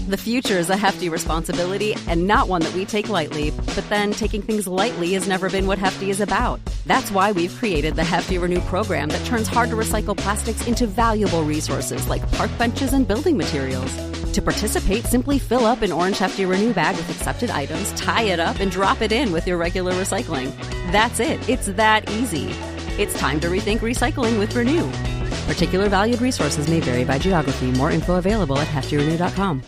The future is a hefty responsibility and not one that we take lightly. But then taking things lightly has never been what Hefty is about. That's why we've created the Hefty Renew program that turns hard-to-recycle plastics into valuable resources like park benches and building materials. To participate, simply fill up an orange Hefty Renew bag with accepted items, tie it up, and drop it in with your regular recycling. That's it. It's that easy. It's time to rethink recycling with Renew. Particular valued resources may vary by geography. More info available at heftyrenew.com.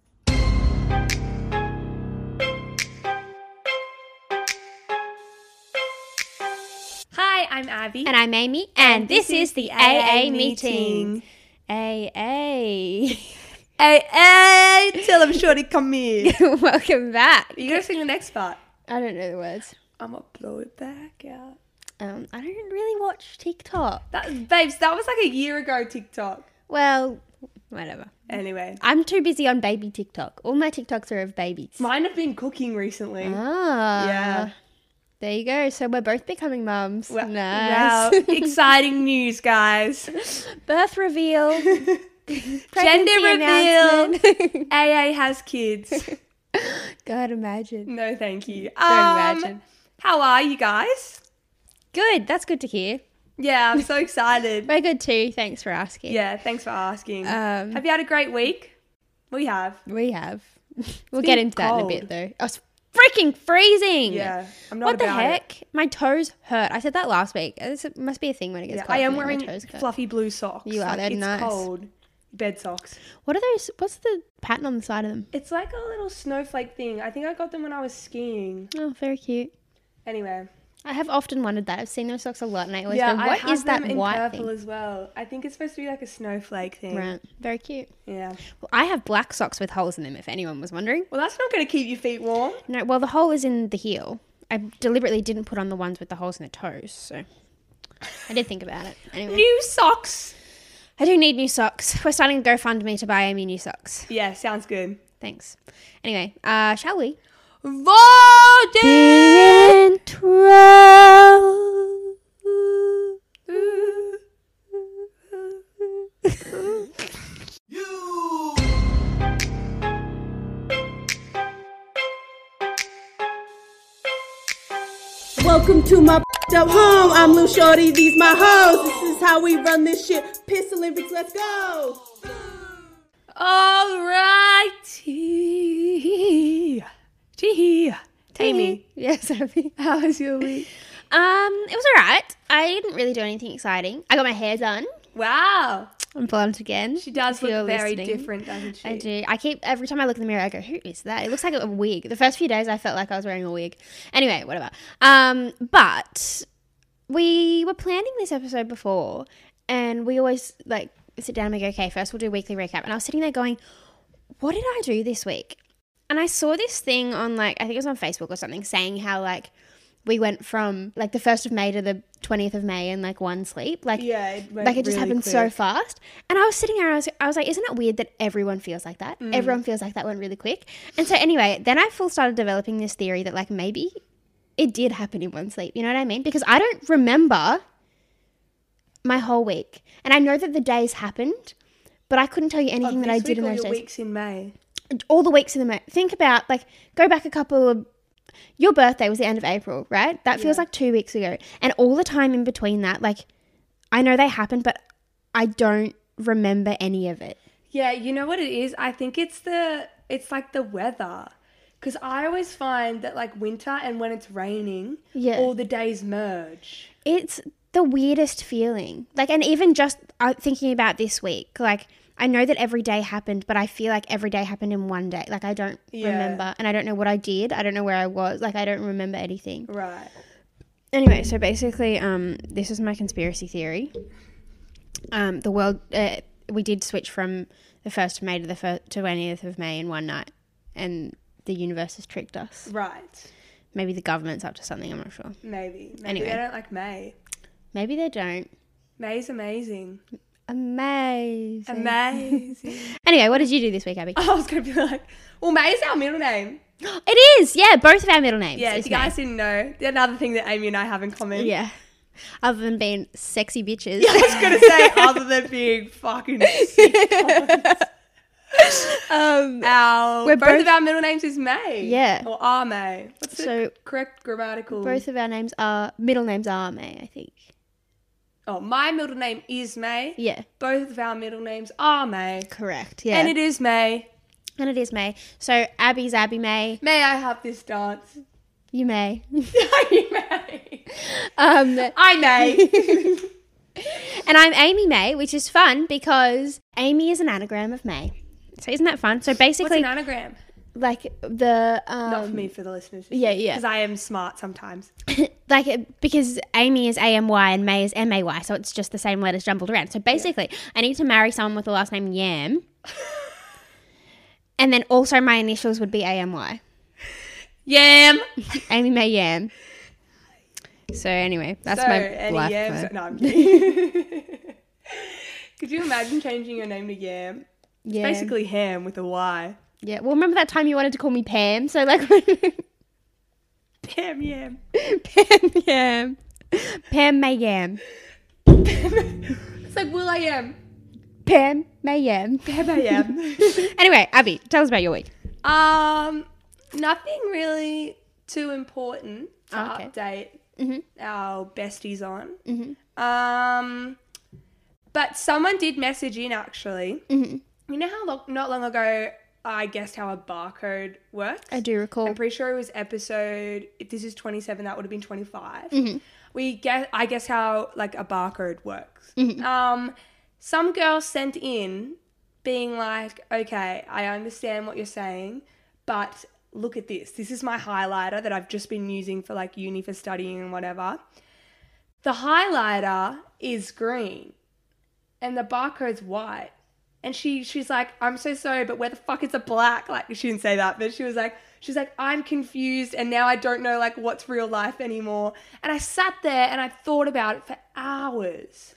Hi, I'm Abby. And I'm Amy, and this is the AA meeting. AA. AA, tell them shorty come here. Welcome back. You gotta sing the next part. I don't know the words. I'm gonna blow it back out. I don't really watch TikTok. Babes, that was like a year ago TikTok. Well, whatever. Anyway. I'm too busy on baby TikTok. All my TikToks are of babies. Mine have been cooking recently. Ah. Yeah. There you go. So we're both becoming mums. Wow. Nice. Wow. Exciting news, guys. Birth reveal. Gender reveal. AA has kids. God, imagine. No, thank you. Don't imagine. How are you guys? Good. That's good to hear. Yeah, I'm so excited. We're good too. Thanks for asking. Yeah, thanks for asking. Have you had a great week? We have. We have. We'll been get into that in a cold. bit though. Oh, it's freaking freezing. Yeah, I'm not What the about heck? it. My toes hurt. I said that last week. It must be a thing when it gets Yeah, cold. I am for me. wearing My toes hurt. fluffy blue socks. You are, they're it's nice. cold. Bed socks. What are those? What's the pattern on the side of them? It's like a little snowflake thing. I think I got them when I was skiing. Oh, very cute. Anyway. I have often wondered that. I've seen those socks a lot, and I always Yeah, go, I "What have is that them in white purple thing?" as well. I think it's supposed to be like a snowflake thing. Right, very cute. Yeah. Well, I have black socks with holes in them. If anyone was wondering. Well, that's not going to keep your feet warm. No, well, the hole is in the heel. I deliberately didn't put on the ones with the holes in the toes, so I did think about it. Anyway, New socks. I do need new socks. We're starting to GoFundMe to buy Amy new socks. Yeah, sounds good. Thanks. Anyway, shall we? Voting! Intro. Welcome to my up home. I'm Lil Shorty, these my hoes. This is how we run this shit. Piss Olympics, let's go. Alrighty. Gee. Amy, Yes, Abby. how was your week? It was alright. I didn't really do anything exciting. I got my hair done. Wow. I'm blonde again. She does if you're look very listening. different, doesn't she? I do. I keep, every time I look in the mirror, I go, who is that? It looks like a wig. The first few days, I felt like I was wearing a wig. Anyway, whatever. But we were planning this episode before, and we always, like, sit down and we go, okay, first we'll do a weekly recap. And I was sitting there going, what did I do this week? And I saw this thing on, like, I think it was on Facebook or something, saying how, like, we went from, like, the 1st of May to the 20th of May in, like, one sleep. Like, Yeah, it went like it just really happened so quick. fast. And I was sitting there and I was like, isn't it weird that everyone feels like that? Everyone feels like that went really quick. And so anyway, then I started developing this theory that, like, maybe it did happen in one sleep. You know what I mean? Because I don't remember my whole week. And I know that the days happened, but I couldn't tell you anything that I did in those your days. weeks in May. All the weeks in the month. Think about, like, go back a couple of, your birthday was the end of April, right? That feels like 2 weeks ago. And all the time in between that, like, I know they happened, but I don't remember any of it. Yeah, you know what it is? I think it's like the weather. Because I always find that, like, winter and when it's raining, Yeah. all the days merge. It's the weirdest feeling. Like, and even just thinking about this week, like, I know that every day happened, but I feel like every day happened in one day. Like, I don't remember. And I don't know what I did. I don't know where I was. Like, I don't remember anything. Right. Anyway, so basically, this is my conspiracy theory. The world, we did switch from the 1st of May to the 20th of May in one night. And the universe has tricked us. Right. Maybe the government's up to something, I'm not sure. Maybe. Maybe Anyway. they don't like May. Maybe they don't. May's amazing. Amazing. Amazing. Anyway, what did you do this week, Abby? I was going to be like, well, May's our middle name. It is, yeah, both of our middle names. Yeah, is if you guys May. didn't know, another thing that Amy and I have in common. Yeah. Other than being sexy bitches. I was going to say, other than being fucking sick. We're Both of our middle names is May. Yeah. Or are May. What's the So- correct grammatical? Both of our middle names are May, I think. Oh, my middle name is May. Yeah, Both of our middle names are May. correct. Yeah. And it is May. And it is May. So Abby's Abby May. May I have this dance? You may. You may. I I may. And I'm Amy May, which is fun because Amy is an anagram of May. So isn't that fun? So What's basically, an anagram? like the Not for me, for the listeners. yeah. Because I am smart sometimes. like because Amy is AMY and May is MAY, so it's just the same letters jumbled around. So basically, I need to marry someone with the last name Yam, and then also my initials would be AMY. Yam. Amy May Yam. So anyway, that's So, my any life. yams? plan. No, I'm kidding. Could you imagine changing your name to Yam? It's Yeah. basically ham with a Y. Yeah. Well, remember that time you wanted to call me Pam? So like, Pam Yam. Pam Yam. Pam May Yam. It's like Will I Am. Pam May Yam. Pam I Am. Anyway, Abby, tell us about your week. Nothing really too important to Okay. update our besties on. But someone did message in actually. You know how not long ago I guessed how a barcode works? I do recall. I'm pretty sure it was episode, if this is 27, that would have been 25. I guess how like a barcode works. Some girl sent in being like, okay, I understand what you're saying, but look at this. This is my highlighter that I've just been using for like uni for studying and whatever. The highlighter is green and the barcode's white. And she's like, I'm so sorry, but where the fuck is the black? Like, she didn't say that, but she's like, I'm confused and now I don't know like what's real life anymore. And I sat there and I thought about it for hours.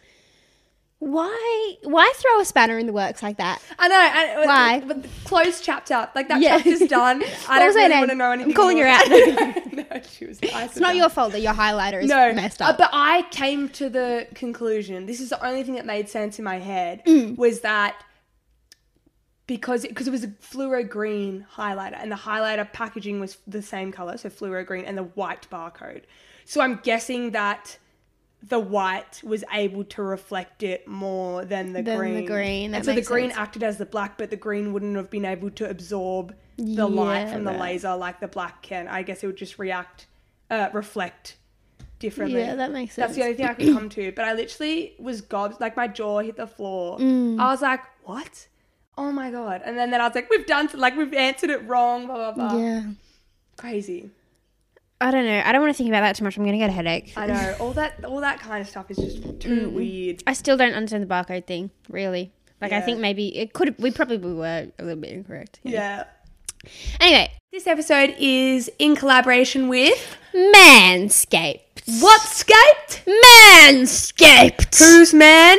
Why throw a spanner in the works like that? I know. Why? But the closed chapter. Like, that Yeah. chapter's done. I don't was her really name? want to know anything I'm calling more. her out. No, she was nice. It's not your fault that your highlighter is No, messed up. but I came to the conclusion, this is the only thing that made sense in my head, was that because it was a fluoro green highlighter and the highlighter packaging was the same color, so fluoro green, and the white barcode. So I'm guessing that the white was able to reflect it more than the green. That And so the makes green sense. acted as the black, but the green wouldn't have been able to absorb the light Yeah, from the right. laser like the black can. I guess it would just reflect differently. Yeah, that makes sense. That's the only thing I could come to. But I literally was like my jaw hit the floor. Mm. I was like, what? Oh my God. And then I was like, we've answered it wrong, blah, blah, blah. Yeah. Crazy. I don't know. I don't want to think about that too much. I'm going to get a headache. I know. All that kind of stuff is just too weird. I still don't understand the barcode thing, really. Like, I Yeah. think maybe we probably were a little bit incorrect. Yeah. Anyway, This episode is in collaboration with Manscaped. What's scaped? Manscaped. Who's man?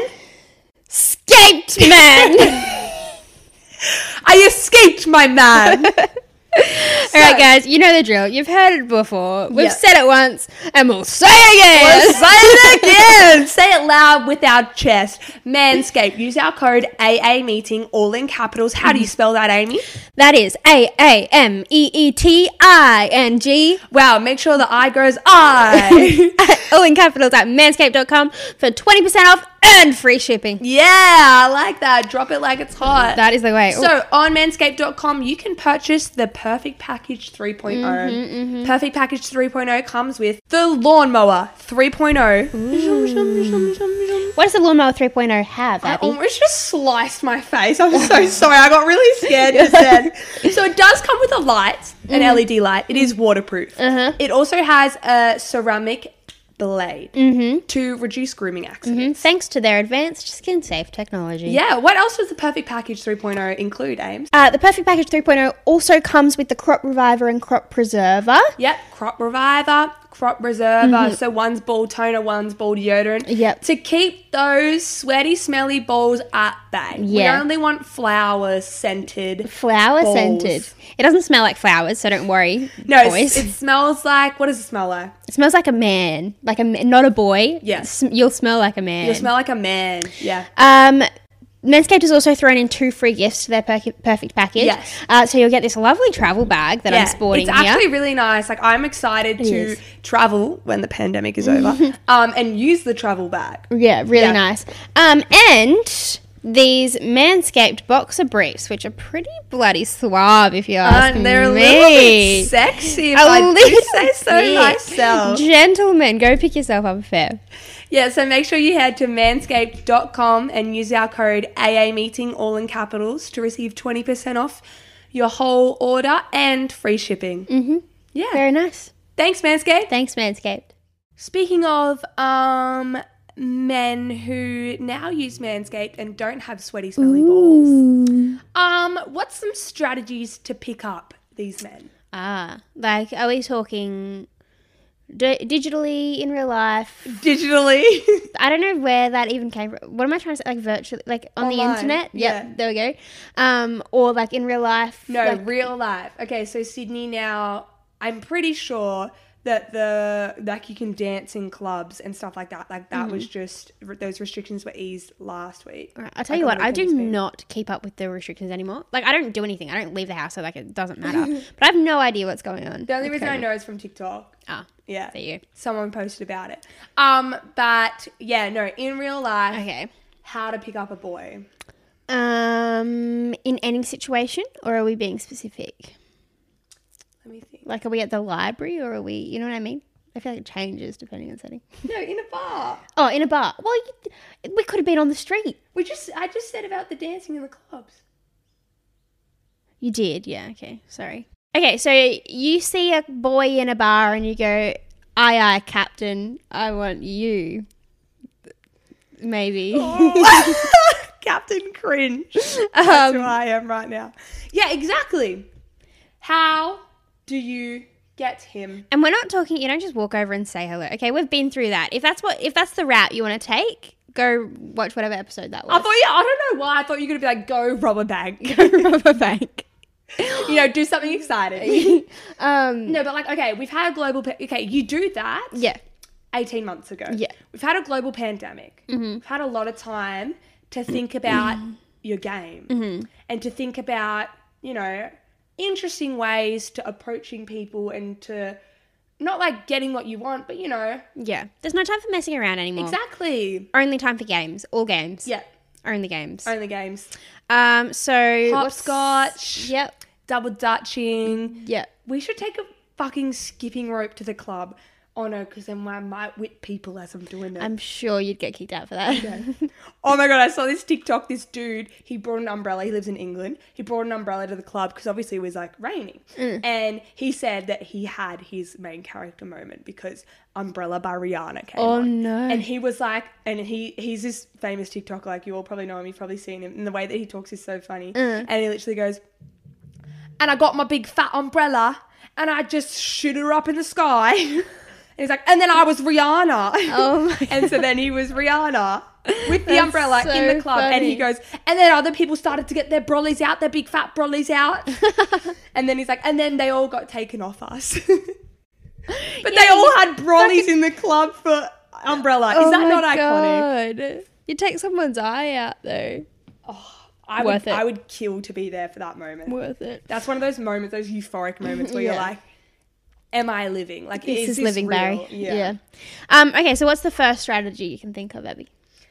Scaped man. I escaped my man. All right, guys, you know the drill. You've heard it before. We've Yeah. said it once, and we'll say it again. Let's say it again. Say it loud with our chest. Manscaped. Use our code AAmeeting, all in capitals. How do you spell that, Amy? That is AAMEETING. Wow, make sure the I goes I. All in capitals at manscaped.com for 20% off and free shipping. Yeah, I like that. Drop it like it's hot. That is the way. So on manscaped.com, you can purchase the Perfect Package 3.0. Perfect Package 3.0 comes with the Lawnmower 3.0. What does the Lawnmower 3.0 have, I Abby? almost just sliced my face. I'm so sorry. I got really scared just then. So it does come with a light, an LED light. It is waterproof. It also has a ceramic blade to reduce grooming accidents. Thanks to their advanced skin-safe technology. Yeah. What else does the Perfect Package 3.0 include, Ames? The Perfect Package 3.0 also comes with the Crop Reviver and Crop Preserver. Yep. Crop Reviver, Crop Preserver. So one's ball toner, one's ball deodorant. Yep. To keep those sweaty, smelly balls at bay. Yeah. We only want flower-scented Flower balls. scented. It doesn't smell like flowers, so don't worry, No, boys. it smells like, what does it smell like? It smells like a man, not a boy. Yes. You'll smell like a man. You'll smell like a man. Yeah. Manscaped has also thrown in 2 free gifts to their perfect package. Yes. So you'll get this lovely travel bag that I'm sporting it's here. actually really nice. Like, I'm excited to is. travel when the pandemic is over and use the travel bag. Yeah, really Yeah. nice. And these Manscaped boxer briefs, which are pretty bloody suave, if you ask me. They're a little bit sexy, if I do say so myself. Gentlemen, go pick yourself up a pair. Yeah, so make sure you head to manscaped.com and use our code AAmeeting, all in capitals, to receive 20% off your whole order and free shipping. Mm-hmm. Yeah. Very nice. Thanks, Manscaped. Thanks, Manscaped. Speaking of men who now use Manscaped and don't have sweaty, smelly balls, what's some strategies to pick up these men? Like, are we talking digitally, in real life? Digitally. I don't know where that even came from. What am I trying to say? Like, virtually, like on Online. the internet? Yeah. Yep, there we go. Or like in real life? No, like, real life. Okay, so Sydney now, I'm pretty sure that you can dance in clubs and stuff like that. Like, that was just, those restrictions were eased last week. All right, I'll tell Like, you on what, the I do weekends, maybe. not keep up with the restrictions anymore. Like, I don't do anything. I don't leave the house, so like it doesn't matter. But I have no idea what's going on. The only with reason I COVID. know is from TikTok. Yeah. See you. Someone posted about it. But yeah, no, in real life, Okay. how to pick up a boy. In any situation, or are we being specific? Let me think. Like, are we at the library, or are we? You know what I mean? I feel like it changes depending on setting. No, in a bar. Oh, in a bar. Well, we could have been on the street. I just said about the dancing in the clubs. You did, yeah. Okay, sorry. Okay, so you see a boy in a bar and you go, aye, Captain, I want you. Maybe. Captain Cringe. That's who I am right now. Yeah, exactly. How do you get him? And we're not talking, you don't just walk over and say hello. Okay, we've been through that. If that's the route you want to take, go watch whatever episode that was. I don't know why. I thought you were going to be like, go rob a bank. Go rob a bank. You know, do something exciting. No, No, but like, okay, we've had a global... okay, you do that. yeah. 18 months ago. Yeah. We've had a global pandemic. We've had a lot of time to think about your game and to think about, you know, interesting ways to approaching people and to not like getting what you want, but, you know. Yeah. There's no time for messing around anymore. Exactly. Only time for games. All games. Yeah. Only games. Only games. So Hopscotch. Yep. Double dutching. Yep. We should take a fucking skipping rope to the club. Oh no, because then I might whip people as I'm doing it. I'm sure you'd get kicked out for that. Oh my God, I saw this TikTok, this dude, he brought an umbrella, he lives in England, he brought an umbrella to the club because obviously it was like raining. And he said that he had his main character moment because Umbrella by Rihanna came on. no. And he was like, and he's this famous TikToker, like you all probably know him, you've probably seen him, and the way that he talks is so funny. And he literally goes, and I got my big fat umbrella and I just shoot her up in the sky. And he's like, and then I was Rihanna. Oh my And so then he was Rihanna with the umbrella so in the club. And he funny. goes, and then other people started to get their brollies out, their big fat brollies out. And then he's like, and then they all got taken off us. But they all had brollies in the club for umbrella. Is that not iconic? God. You take someone's eye out though. I it. would kill to be there for that moment. Worth it. That's one of those moments, those euphoric moments where you're Yeah. like, am I living? Like, This is this living, real? Barry. Yeah. Okay, so what's the first strategy you can think of, Abby?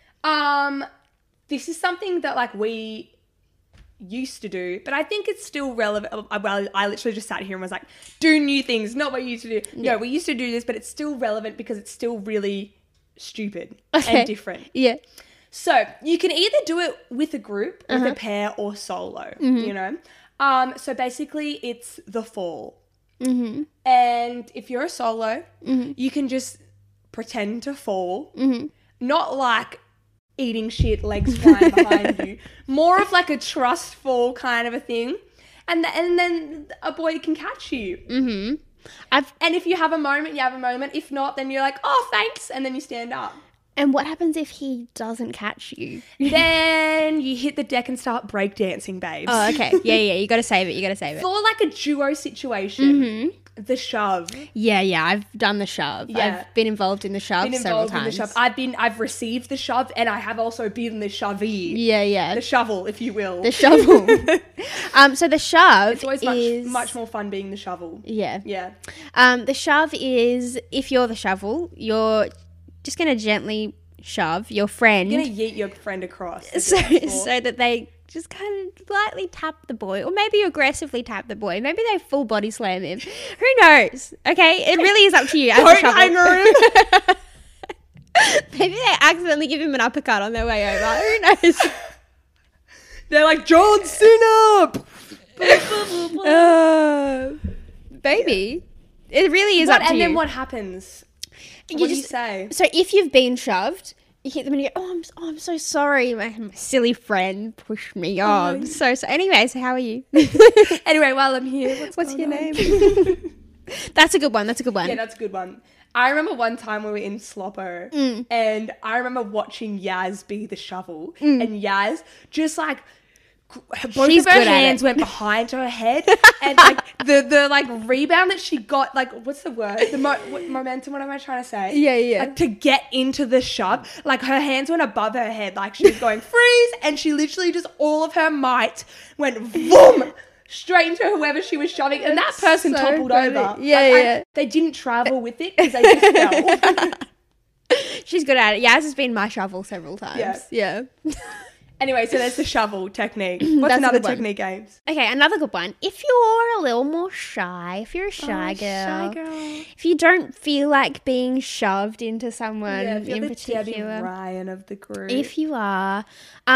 This is something that like we used to do, but I think it's still relevant. Well, I literally just sat here and was like, do new things, not what you used to do. No, we used to do this, but it's still relevant because it's still really stupid and different. Yeah. So you can either do it with a group, with a pair, or solo, you know? So basically it's the fall. And if you're a solo, you can just pretend to fall. Not like eating shit, legs flying behind you. More of like a trust fall kind of a thing. And then a boy can catch you. And if you have a moment, you have a moment. If not, then you're like, oh, thanks. And then you stand up. And what happens if he doesn't catch you? Then you hit the deck and start breakdancing, babes. Oh, okay. Yeah. You got to save it. For like a duo situation, The shove. Yeah, I've done the shove. Yeah. I've been involved in the shove several times. In the shove. I've received the shove, and I have also been the shovey. Yeah. The shovel, if you will. The shovel. So the shove It's always is much more fun being the shovel. Yeah. Yeah. The shove is, if you're the shovel, you're just going to gently shove your friend. You're going to yeet your friend across. So that they just kind of lightly tap the boy, or maybe aggressively tap the boy. Maybe they full body slam him. Who knows? Okay, it really is up to you. Don't anger him. Maybe they accidentally give him an uppercut on their way over. Who knows? They're like, John Cena. Baby, it really is up to you. And then what happens? What do you say? So if you've been shoved, you hit them and you go, I'm so sorry. My silly friend pushed me off. I'm so sorry. Anyway, so how are you? Anyway, while I'm here, what's your name? That's a good one. Yeah, that's a good one. I remember one time we were in Sloppo and I remember watching Yaz be the shovel and Yaz just like both She's of her good at hands it. went behind her head and like the like rebound that she got, like what's the word? The momentum, what am I trying to say? Yeah. Like to get into the shove, like her hands went above her head like she was going freeze, and she literally just all of her might went boom straight into whoever she was shoving, and that person so toppled funny. over. Yeah. They didn't travel with it because they just fell. She's good at it. Yaz has been my shovel several times. Yeah. Anyway, so there's the shovel technique. What's That's a another good one. technique, Ames? Okay, another good one. If you're a little more shy, if you're a shy girl, if you don't feel like being shoved into someone if you're in the particular, Debbie Ryan of the group. if you are,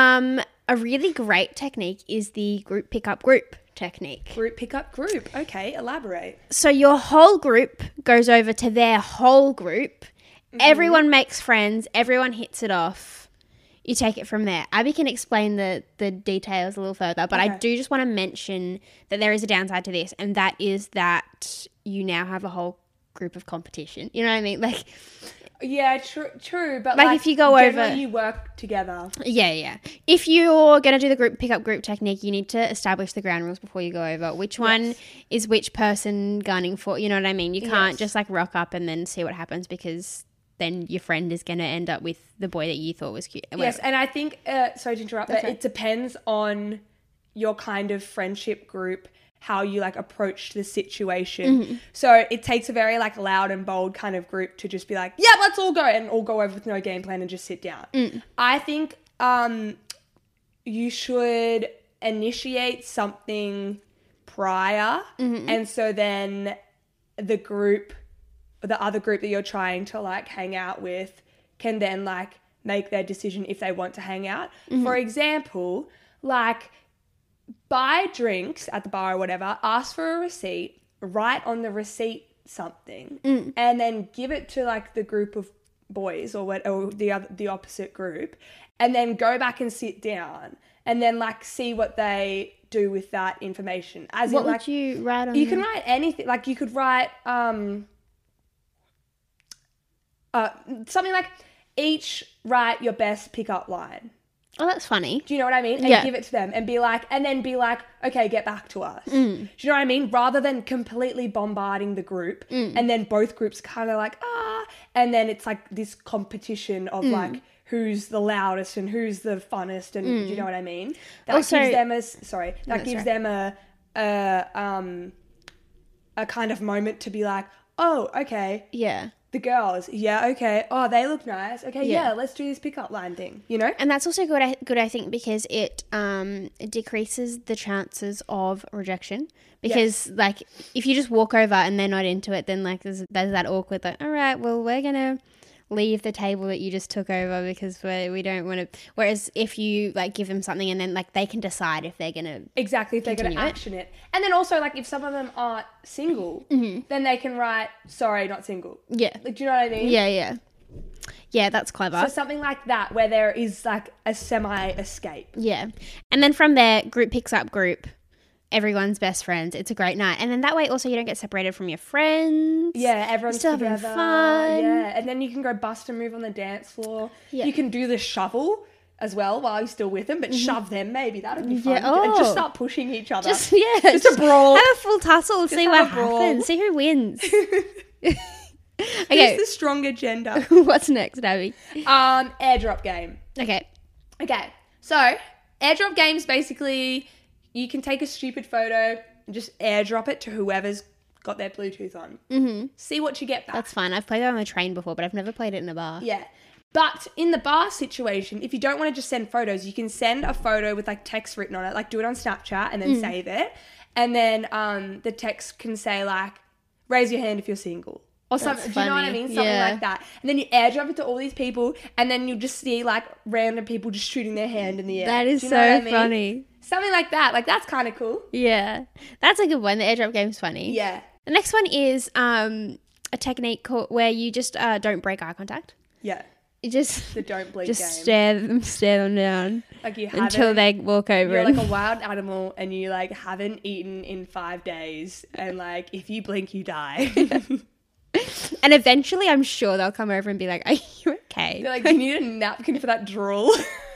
a really great technique is the group pick up group technique. Group pick up group. Okay, elaborate. So your whole group goes over to their whole group. Everyone makes friends. Everyone hits it off. You take it from there. Abby can explain the details a little further, but I do just want to mention that there is a downside to this, and that is that you now have a whole group of competition. You know what I mean? Like, Yeah, true. But Like, if you go generally over- you work together. yeah. If you're going to do the group pick up group technique, you need to establish the ground rules before you go over. Which one is which person gunning for? You know what I mean? You can't just like rock up and then see what happens, because then your friend is going to end up with the boy that you thought was cute. Yes, and I think, sorry to interrupt, but it depends on your kind of friendship group, how you like approach the situation. So it takes a very like loud and bold kind of group to just be like, yeah, let's all go, and all go over with no game plan and just sit down. I think you should initiate something prior, and so then the other group that you're trying to like hang out with can then like make their decision if they want to hang out. For example, like buy drinks at the bar or whatever, ask for a receipt, write on the receipt something, and then give it to like the group of boys or the opposite group, and then go back and sit down and then like see what they do with that information. As what in, like, would you write on? you can write anything. Like you could write something like, each write your best pickup line. Oh, that's funny. Do you know what I mean? And give it to them and be like, okay, get back to us. Do you know what I mean? Rather than completely bombarding the group and then both groups kind of like, and then it's like this competition of like who's the loudest and who's the funnest, and do you know what I mean? That Also- gives them a kind of moment to be like, oh, okay, Yeah. the girls, okay, oh, they look nice, okay, Yeah. let's do this pickup line thing, you know? And that's also good, I think, because it decreases the chances of rejection. Because, like, if you just walk over and they're not into it, then, like, there's that awkward, like, all right, well, we're going to leave the table that you just took over because we don't want to. Whereas if you, like, give them something and then, like, they can decide if they're going to. Exactly, if they're going to Continue it. action it. And then also, like, if some of them aren't single, then they can write, sorry, not single. Yeah. Like, do you know what I mean? Yeah. Yeah, that's clever. So something like that where there is, like, a semi-escape. Yeah. And then from there, group picks up group. Everyone's best friends. It's a great night. And then that way also you don't get separated from your friends. Yeah, everyone's Still having together. fun. Yeah, and then you can go bust a move on the dance floor. Yeah. You can do the shovel as well while you're still with them, but shove them maybe. That'd be fun. Yeah, And just oh. start pushing each other. Just a brawl. Have a full tussle. See have what a brawl. happens. See who wins. Who's Okay, the stronger gender? what's next, Abby? Airdrop game. Okay. Okay, so airdrop games basically you can take a stupid photo and just airdrop it to whoever's got their Bluetooth on. Mm-hmm. See what you get back. That's fine. I've played it on the train before, but I've never played it in a bar. Yeah. But in the bar situation, if you don't want to just send photos, you can send a photo with like text written on it, like do it on Snapchat and then save it. And then the text can say like, raise your hand if you're single. Or something. Do you know what I mean? Something like that. And then you airdrop it to all these people and then you'll just see like random people just shooting their hand in the air. That is Do you so know what I mean? funny. Something like that. Like that's kind of cool. Yeah. That's a good one. The airdrop game's funny. Yeah. The next one is a technique where you just don't break eye contact. Yeah. You just The don't blink just game. stare them down Like you until haven't- they walk over. You're and like a wild animal and you like haven't eaten in 5 days and like if you blink you die. and eventually, I'm sure they'll come over and be like, "Are you okay?" You're like, you need a napkin for that drool.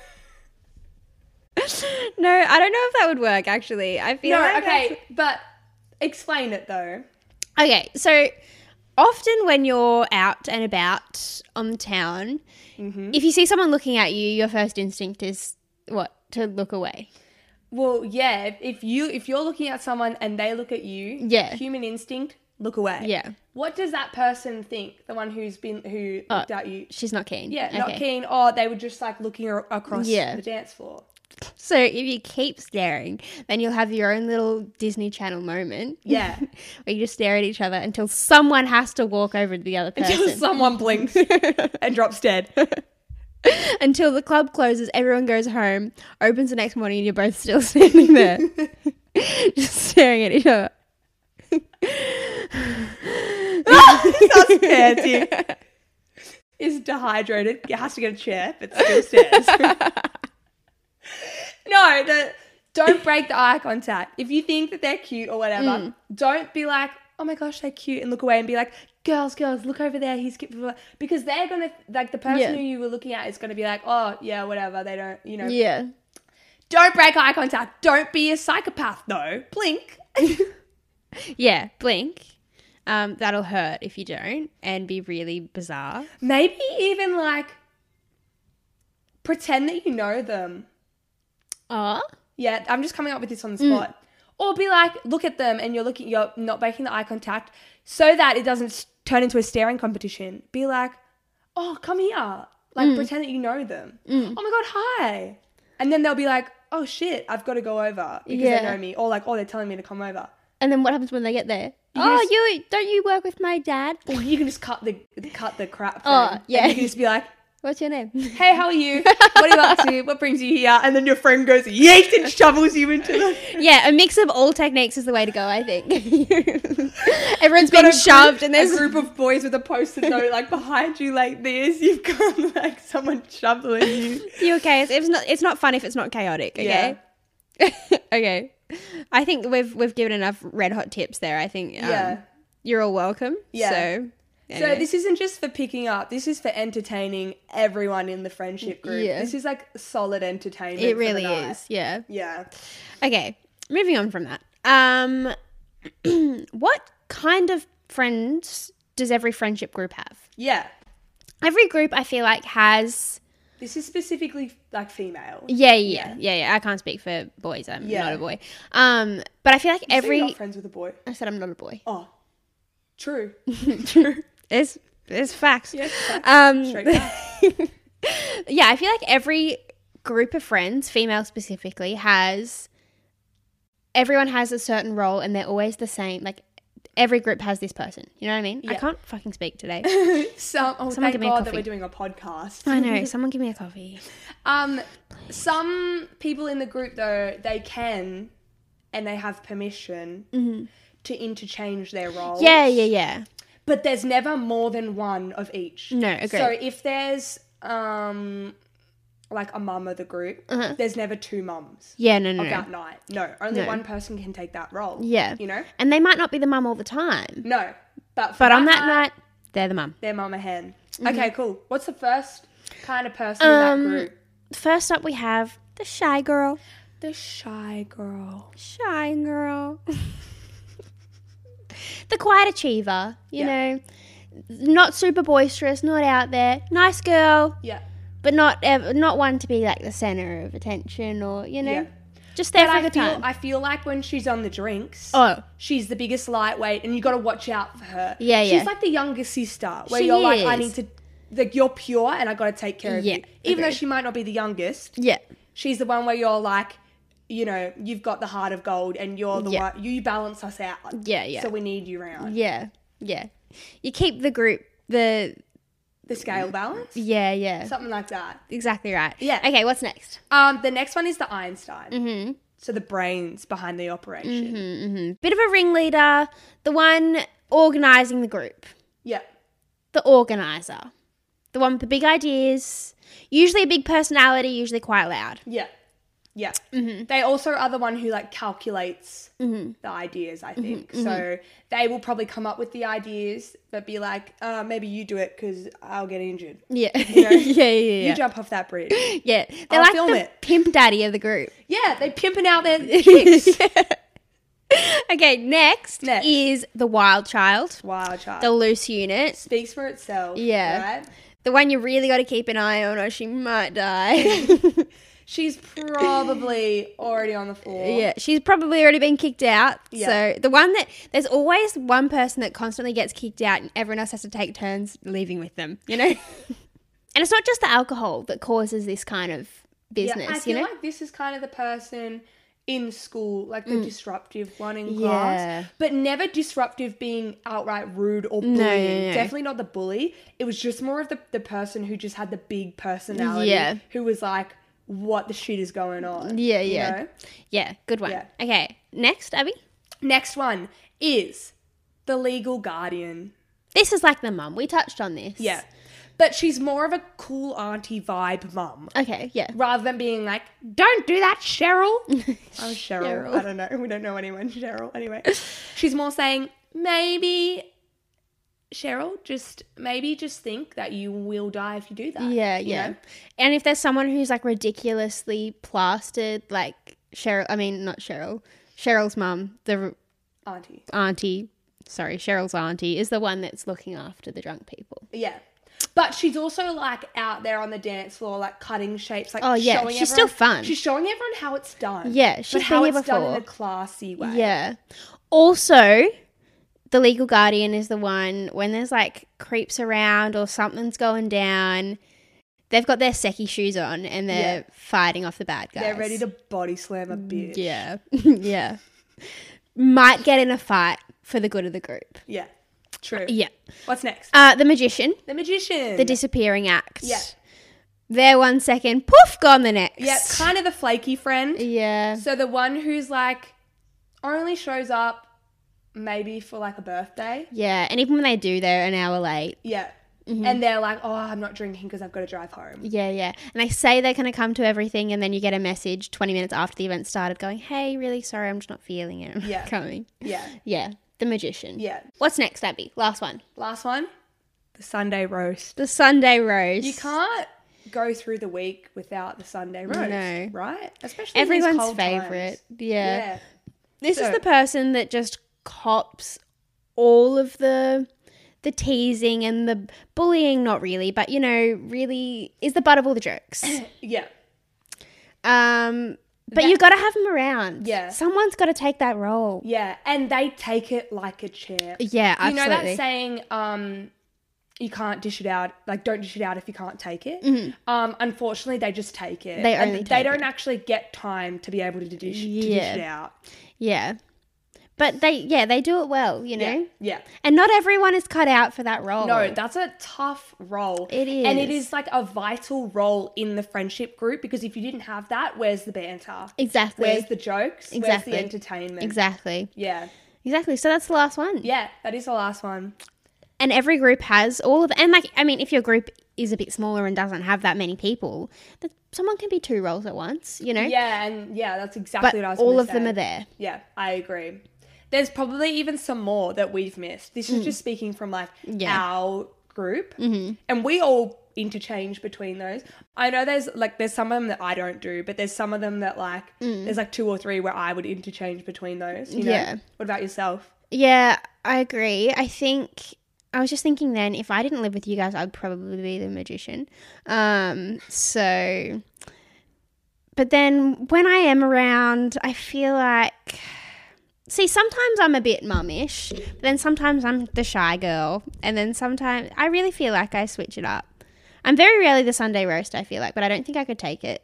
No, I don't know if that would work. Actually, I feel No, like okay, but explain it though. Okay, so often when you're out and about on the town, if you see someone looking at you, your first instinct is what? To look away. Well, yeah, if you're looking at someone and they look at you, Yeah. human instinct, look away. Yeah. What does that person think? The one who looked at you? She's not keen. Yeah, not Okay. keen. Or they were just like looking across Yeah. the dance floor. So if you keep staring, then you'll have your own little Disney Channel moment. Yeah. Where you just stare at each other until someone has to walk over to the other person. Until someone blinks and drops dead. Until the club closes, everyone goes home, opens the next morning, and you're both still standing there. Just staring at each other. That's scared you. Is dehydrated, has to get a chair, but still stares. No, don't break the eye contact. If you think that they're cute or whatever, don't be like, oh my gosh, they're cute, and look away and be like, girls, look over there, he's cute. Because they're going to, like, the person who you were looking at is going to be like, oh, yeah, whatever, they don't, you know. Yeah. Don't break eye contact. Don't be a psychopath, though. Blink. Yeah, blink. That'll hurt if you don't and be really bizarre. Maybe even, like, pretend that you know them. Oh? Yeah, I'm just coming up with this on the spot. Or be like, look at them and you're not breaking the eye contact so that it doesn't turn into a staring competition. Be like, oh, come here. Like, pretend that you know them. Oh my God, hi. And then they'll be like, oh shit, I've got to go over because they know me. Or like, oh, they're telling me to come over. And then what happens when they get there? Don't you work with my dad? Or you can just cut the crap thing. Oh, yeah. And you can just be like, What's your name? hey, how are you? What are you up to? What brings you here? And then your friend goes, yeet, and shovels you into the... Yeah, a mix of all techniques is the way to go, I think. Everyone's been shoved and there's... a group of boys with a post-it note like behind you like this. You've got like someone shoveling you. You okay? It's not fun if it's not chaotic, okay? Yeah. Okay. I think we've given enough red hot tips there. I think you're all welcome. Yeah. So, anyway. So this isn't just for picking up. This is for entertaining everyone in the friendship group. Yeah. This is like solid entertainment. It for really the night. is. Yeah. Yeah. Okay. Moving on from that. What kind of friends does every friendship group have? Yeah. Every group I feel like has... This is specifically like female. Yeah. I can't speak for boys. I'm not a boy. But I feel like You're not friends with a boy. I said I'm not a boy. Oh, true. It's facts. Yes. Straight back. Yeah, I feel like every group of friends, female specifically, everyone has a certain role and they're always the same. Like every group has this person. You know what I mean? Yeah. I can't fucking speak today. Someone give thank me a God that coffee. we're doing a podcast. I know. Someone give me a coffee. Some people in the group though, they can and they have permission to interchange their roles. Yeah. But there's never more than one of each. No, agreed. So if there's like a mum of the group, there's never two mums Yeah, no. of that night. No, only No. one person can take that role. Yeah. You know? And they might not be the mum all the time. No. But On that night, they're the mum. they're mama hen. Okay, cool. What's the first kind of person in that group? First up, we have the shy girl. The shy girl. Shy girl. The quiet achiever, you know. Not super boisterous, not out there. Nice girl, Yeah. but not one to be like the center of attention or, you know, Yeah. just there But for a good time. I feel like when she's on the drinks, Oh. she's the biggest lightweight, and you got to watch out for her. Yeah, She's yeah. like the younger sister, where She you're like, I is. need to, like, you're pure, and I got to take care of Yeah, you. Even though agreed. she might not be the youngest, Yeah. she's the one where you're like, you know, you've got the heart of gold, and you're the Yeah. one, you balance us out. Yeah, yeah. So we need you around. Yeah. Yeah. You keep the group, The scale balance, yeah. something like that. Exactly right. Yeah. Okay, what's next? The next one is the Einstein. Mm-hmm. So the brains behind the operation. Bit of a ringleader, the one organising the group. Yeah. The organizer. The one with the big ideas. Usually a big personality, usually quite loud. Yeah. Yeah. They also are the one who like calculates the ideas, I think. So they will probably come up with the ideas, but be like, maybe you do it because I'll get injured. Yeah. know? yeah. You jump off that bridge. Yeah. They're I'll like film the it. pimp daddy of the group. Yeah, they pimping out their chicks. Okay, next Next. is the wild child. Wild child. The loose unit. Speaks for itself. Yeah. Right? The one you really got to keep an eye on or she might die. She's probably already on the floor. Yeah, she's probably already been kicked out. Yeah. So the one that there's always one person that constantly gets kicked out and everyone else has to take turns leaving with them, you know? And it's not just the alcohol that causes this kind of business, I feel you know? like this is kind of the person in school, like the disruptive one in Yeah. class, but never disruptive being outright rude or bullying. no. Definitely not the bully. It was just more of the person who just had the big personality, Yeah. who was like, what the shit is going on? Yeah, you yeah. know? Yeah, good one. Yeah. Okay, next, Abby. Next one is the legal guardian. This is like the mum. We touched on this. Yeah. But she's more of a cool auntie vibe mum. Okay, yeah. Rather than being like, don't do that, Cheryl. I'm Cheryl. Cheryl. I don't know. We don't know anyone, Cheryl. Anyway, she's more saying, maybe, Cheryl, just think that you will die if you do that. Yeah, you yeah. know? And if there's someone who's like ridiculously plastered, like Cheryl's mum, the Auntie. Cheryl's auntie is the one that's looking after the drunk people. Yeah. But she's also like out there on the dance floor, like cutting shapes, like Oh, yeah. showing She's everyone- still fun. She's showing everyone how it's done. Yeah, she's but how been here it's done in before. a classy way. Yeah. Also, the legal guardian is the one when there's like creeps around or something's going down, they've got their secchi shoes on and they're fighting off the bad guys. They're ready to body slam a bitch. Yeah. yeah. Might get in a fight for the good of the group. Yeah. True. Yeah. What's next? The magician, The magician. the disappearing act. Yeah. There 1 second, poof, gone the next. Yeah, kind of the flaky friend. Yeah. So the one who's like only shows up maybe for like a birthday. Yeah. And even when they do, they're an hour late. Yeah. And they're like, oh, I'm not drinking because I've got to drive home. Yeah, yeah. And they say they're going to come to everything, and then you get a message 20 minutes after the event started going, hey, really sorry, I'm just not feeling it. I'm not Yeah. coming. Yeah. Yeah. The magician. Yeah. What's next, Abby? Last one. Last one, the Sunday roast. The Sunday roast. You can't go through the week without the Sunday roast. No. Right? Especially in these Everyone's cold favorite. times. Yeah. Yeah. This So- is the person that just cops all of the teasing and the bullying, not really, but, you know, really is the butt of all the jokes. Yeah. But you got to have them around. Yeah. Someone's got to take that role. Yeah. And they take it like a champ. Yeah, absolutely. You know that saying, you can't dish it out, like don't dish it out if you can't take it. Unfortunately, they just take it. They And only they take don't it. actually get time to be able to dish Yeah. it out. Yeah. But they do it well, you know? Yeah. And not everyone is cut out for that role. No, that's a tough role. It is. And it is like a vital role in the friendship group because if you didn't have that, where's the banter? Exactly. Where's the jokes? Exactly. Where's the entertainment? Exactly. Yeah. Exactly. So that's the last one. Yeah, that is the last one. And every group has all of and like I mean if your group is a bit smaller and doesn't have that many people, then someone can be 2 roles at once, you know? Yeah, and yeah, that's exactly But what I was all gonna of them say. are there. Yeah, I agree. There's probably even some more that we've missed. This is just speaking from like Yeah. our group. Mm-hmm. And we all interchange between those. I know there's some of them that I don't do, but there's some of them that like there's like 2 or 3 where I would interchange between those, you know? Yeah. What about yourself? Yeah, I agree. I was just thinking then, if I didn't live with you guys, I'd probably be the magician. But then when I am around, I feel like, see, sometimes I'm a bit mummish, but then sometimes I'm the shy girl, and then sometimes I really feel like I switch it up. I'm very rarely the Sunday roast, I feel like, but I don't think I could take it.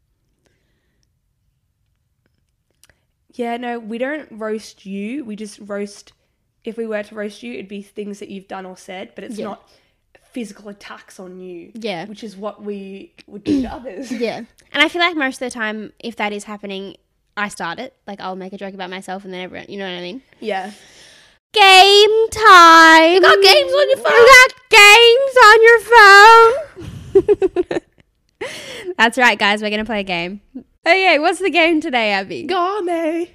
Yeah, no, we don't roast you. We just roast, if we were to roast you, it'd be things that you've done or said, but it's not physical attacks on you. Yeah. Which is what we would do to others. Yeah. And I feel like most of the time, if that is happening, I start it. Like, I'll make a joke about myself and then everyone, you know what I mean? Yeah. Game time. You got games on your phone. You got games on your phone. That's right, guys. We're going to play a game. Okay, what's the game today, Abby? Gourmet.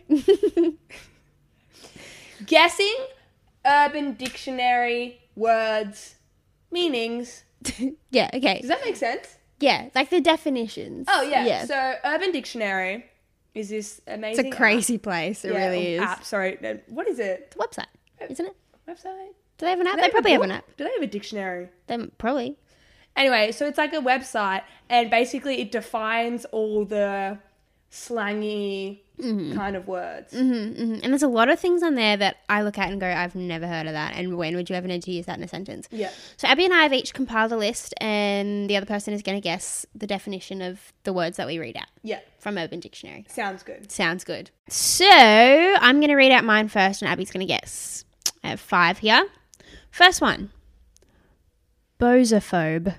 Guessing Urban Dictionary words, meanings. Yeah, okay. Does that make sense? Yeah, like the definitions. Oh, yeah. So Urban Dictionary is this amazing It's a crazy place. It really is. App, sorry. What is it? It's a website, isn't it? Website? Do they have an app? Do They probably have an book? app. Do they have a dictionary? They probably. Anyway, so it's like a website, and basically it defines all the slangy kind of words. And there's a lot of things on there that I look at and go, I've never heard of that. And when would you ever need to use that in a sentence? Yeah. So Abby and I have each compiled a list, and the other person is going to guess the definition of the words that we read out Yeah. from Urban Dictionary. Sounds good. Sounds good. So I'm going to read out mine first, and Abby's going to guess. I have 5 here. First one. Bozophobe.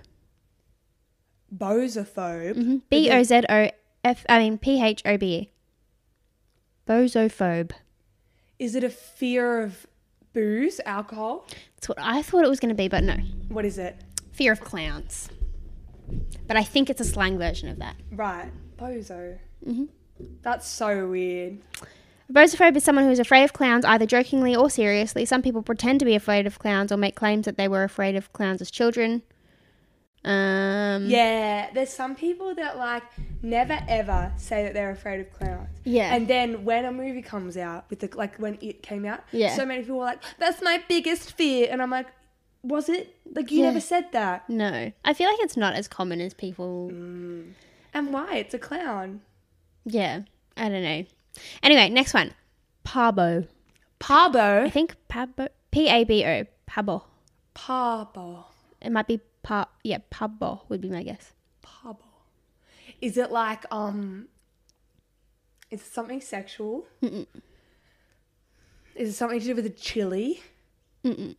Bozophobe. Phophobe. Bozophobe. Is it a fear of booze, alcohol? That's what I thought it was going to be, but no. What is it? Fear of clowns. But I think it's a slang version of that. Right. Bozo. That's so weird. A bozophobe is someone who is afraid of clowns, either jokingly or seriously. Some people pretend to be afraid of clowns or make claims that they were afraid of clowns as children. Yeah, there's some people that like never ever say that they're afraid of clowns. Yeah. And then when a movie comes out with the like when it came out, Yeah. so many people were like, "That's my biggest fear," and I'm like, "Was it? Like you Yeah. never said that." No. I feel like it's not as common as people... And why? It's a clown. Yeah. I don't know. Anyway, next one. Pabo. I Pabo. think Pabo. P-A-B-O. Pabo. Pabo. It might be Pabo would be my guess. Pabo. Is it like is it something sexual? Mm-mm. Is it something to do with a chili? Mm-mm.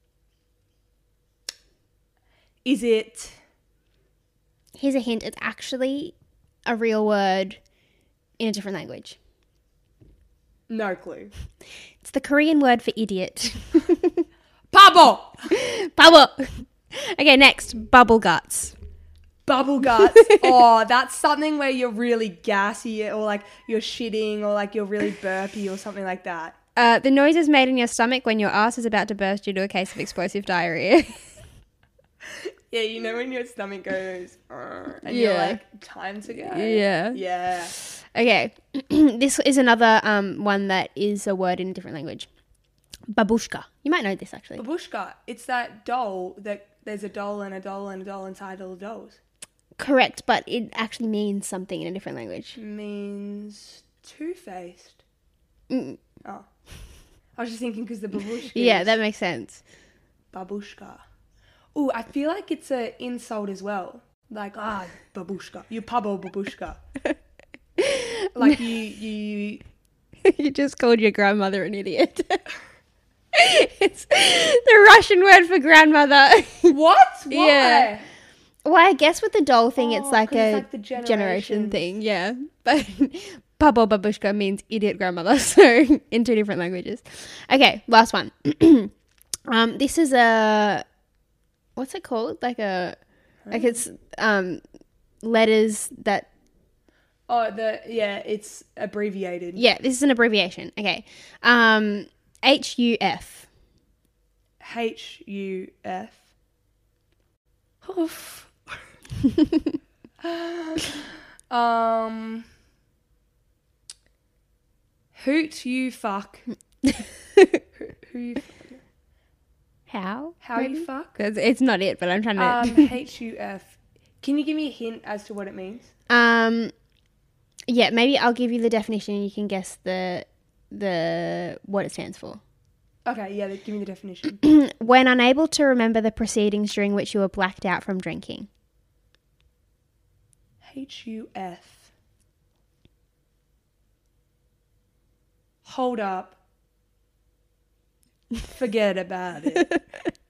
Is it Here's a hint. It's actually a real word in a different language. no clue? It's the Korean word for idiot. Pabo. Bubble. Okay, next. Bubble guts. Bubble guts. Oh, that's something where you're really gassy or like you're shitting or like you're really burpy or something like that. The noises made in your stomach when your ass is about to burst due to a case of explosive diarrhea. Yeah, you know when your stomach goes and you're Yeah. like, time to go. Yeah. Yeah. Okay. This is another one that is a word in a different language. Babushka. You might know this actually. Babushka. It's that doll that there's a doll and a doll and a doll inside all the dolls. Correct, but it actually means something in a different language. Means two-faced. Mm. Oh. I was just thinking because the babushka Yeah, is that makes sense. babushka. Ooh, I feel like it's an insult as well. Like, babushka. You pabo babushka. Like you You just called your grandmother an idiot. It's the Russian word for grandmother. What? Why? Yeah. Well, I guess with the doll thing, it's like 'cause a it's like the generation generations. thing, yeah. But Babo Babushka means idiot grandmother, so in 2 different languages. Okay, last one. This is a, what's it called? Like it's letters that, it's abbreviated. yeah, this is an abbreviation. Okay. HUF. HUF. Oof. Hoot you fuck. Who you How? How you fuck? It's not it, but I'm trying to. HUF. Can you give me a hint as to what it means? Yeah, maybe I'll give you the definition and you can guess the what it stands for. Okay, yeah, give me the definition. When unable to remember the proceedings during which you were blacked out from drinking. HUF. Hold up. Forget about it.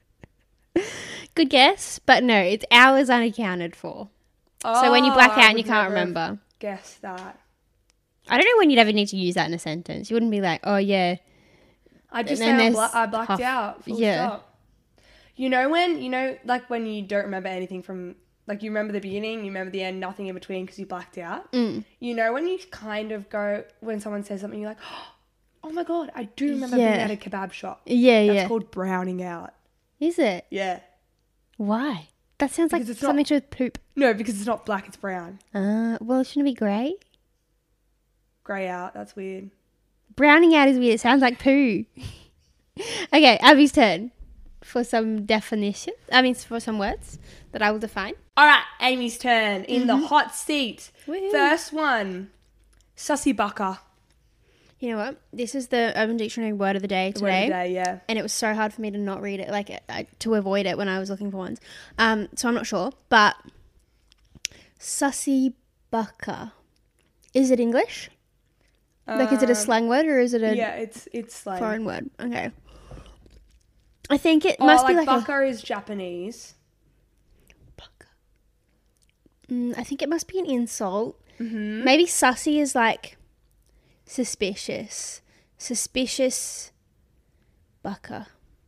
Good guess, but no, it's hours unaccounted for. So when you black out and you can't remember. Guess that. I don't know when you'd ever need to use that in a sentence. You wouldn't be like, oh yeah. I just And then say I blacked out. Full stop. You know when, like when you don't remember anything from, like you remember the beginning, you remember the end, nothing in between because you blacked out. You know when you kind of go, when someone says something, you're like, oh my God, I do remember being at a kebab shop. Yeah, That's called browning out. Is it? Yeah. Why? That sounds like Because it's something to do with poop. No, because it's not black, it's brown. Well, it shouldn't be grey. Grey out, that's weird. Browning out is weird. It sounds like poo. Okay, Abby's turn for some definition. For some words that I will define. All right, Amy's turn in the hot seat. Woohoo. First one, sussy bucker. You know what? This is the Urban Dictionary word of the day today. Word of the day, yeah. And it was so hard for me to not read it, to avoid it when I was looking for ones. So I'm not sure. But sussy bucker. Is it English? Is it a slang word or is it a Yeah, it's slang. foreign word? Okay. I think it must be like bucker is Japanese. bucker. I think it must be an insult. Maybe sussy is like suspicious. Suspicious bucker.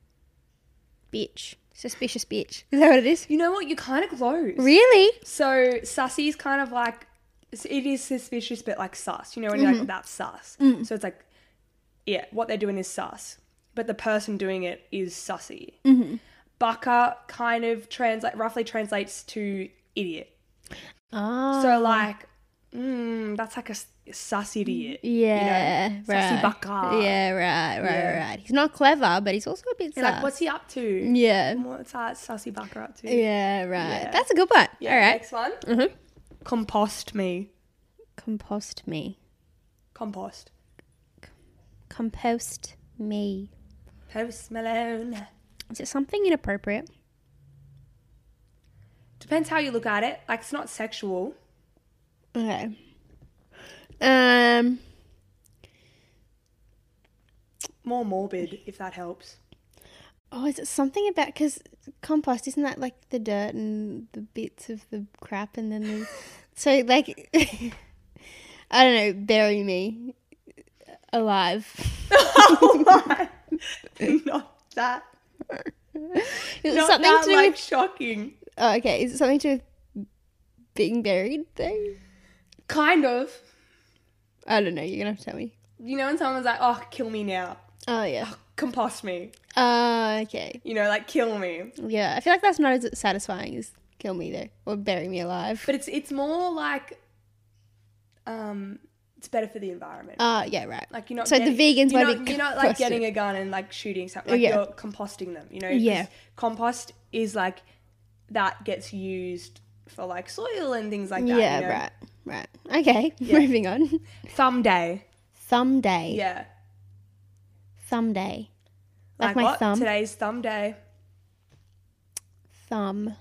Bitch. Suspicious bitch. Is that what it is? You know what? You're kind of close. Really? So sussy is kind of like, it is suspicious, but like sus. You know when you're like, that's sus. So it's like, yeah, what they're doing is sus. But the person doing it is sussy. Bucker kind of roughly translates to idiot. Oh. So like, that's like a sus idiot. Yeah, you know? right. Sussy bucker. Yeah, right. He's not clever, but he's also a bit You're sus. like, what's he up to? Yeah. What's that sussy bucker up to? Yeah, right. Yeah. That's a good one. Yeah, All right. next one. Compost me. Compost me. Compost. Compost me. Post Malone. Is it something inappropriate? Depends how you look at it. Like, it's not sexual. Okay. More morbid, if that helps. Oh, is it something about, because compost, isn't that like the dirt and the bits of the crap and then the, so like, I don't know, bury me alive. Oh my. Not that. Is it Not something that, to do like, with, shocking. oh, okay, is it something to do with being buried though? Kind of. I don't know, you're going to have to tell me. You know when someone's like, oh, kill me now. Oh, yeah. Compost me. Okay. You know, like, kill me. Yeah, I feel like that's not as satisfying as kill me though, or bury me alive. But it's more like, it's better for the environment. Yeah, right. Like, you're not so getting, the vegans you're won't not, be you're not like composted. getting a gun and like shooting something. Like, Yeah. you're composting them, you know? 'Cause Yeah. compost is like, that gets used for like soil and things like that. Yeah, you know? right. Okay, moving on. Thumb day. Thumb day. Yeah. Thumb day. Like my what? thumb. Today's thumb day. Thumb.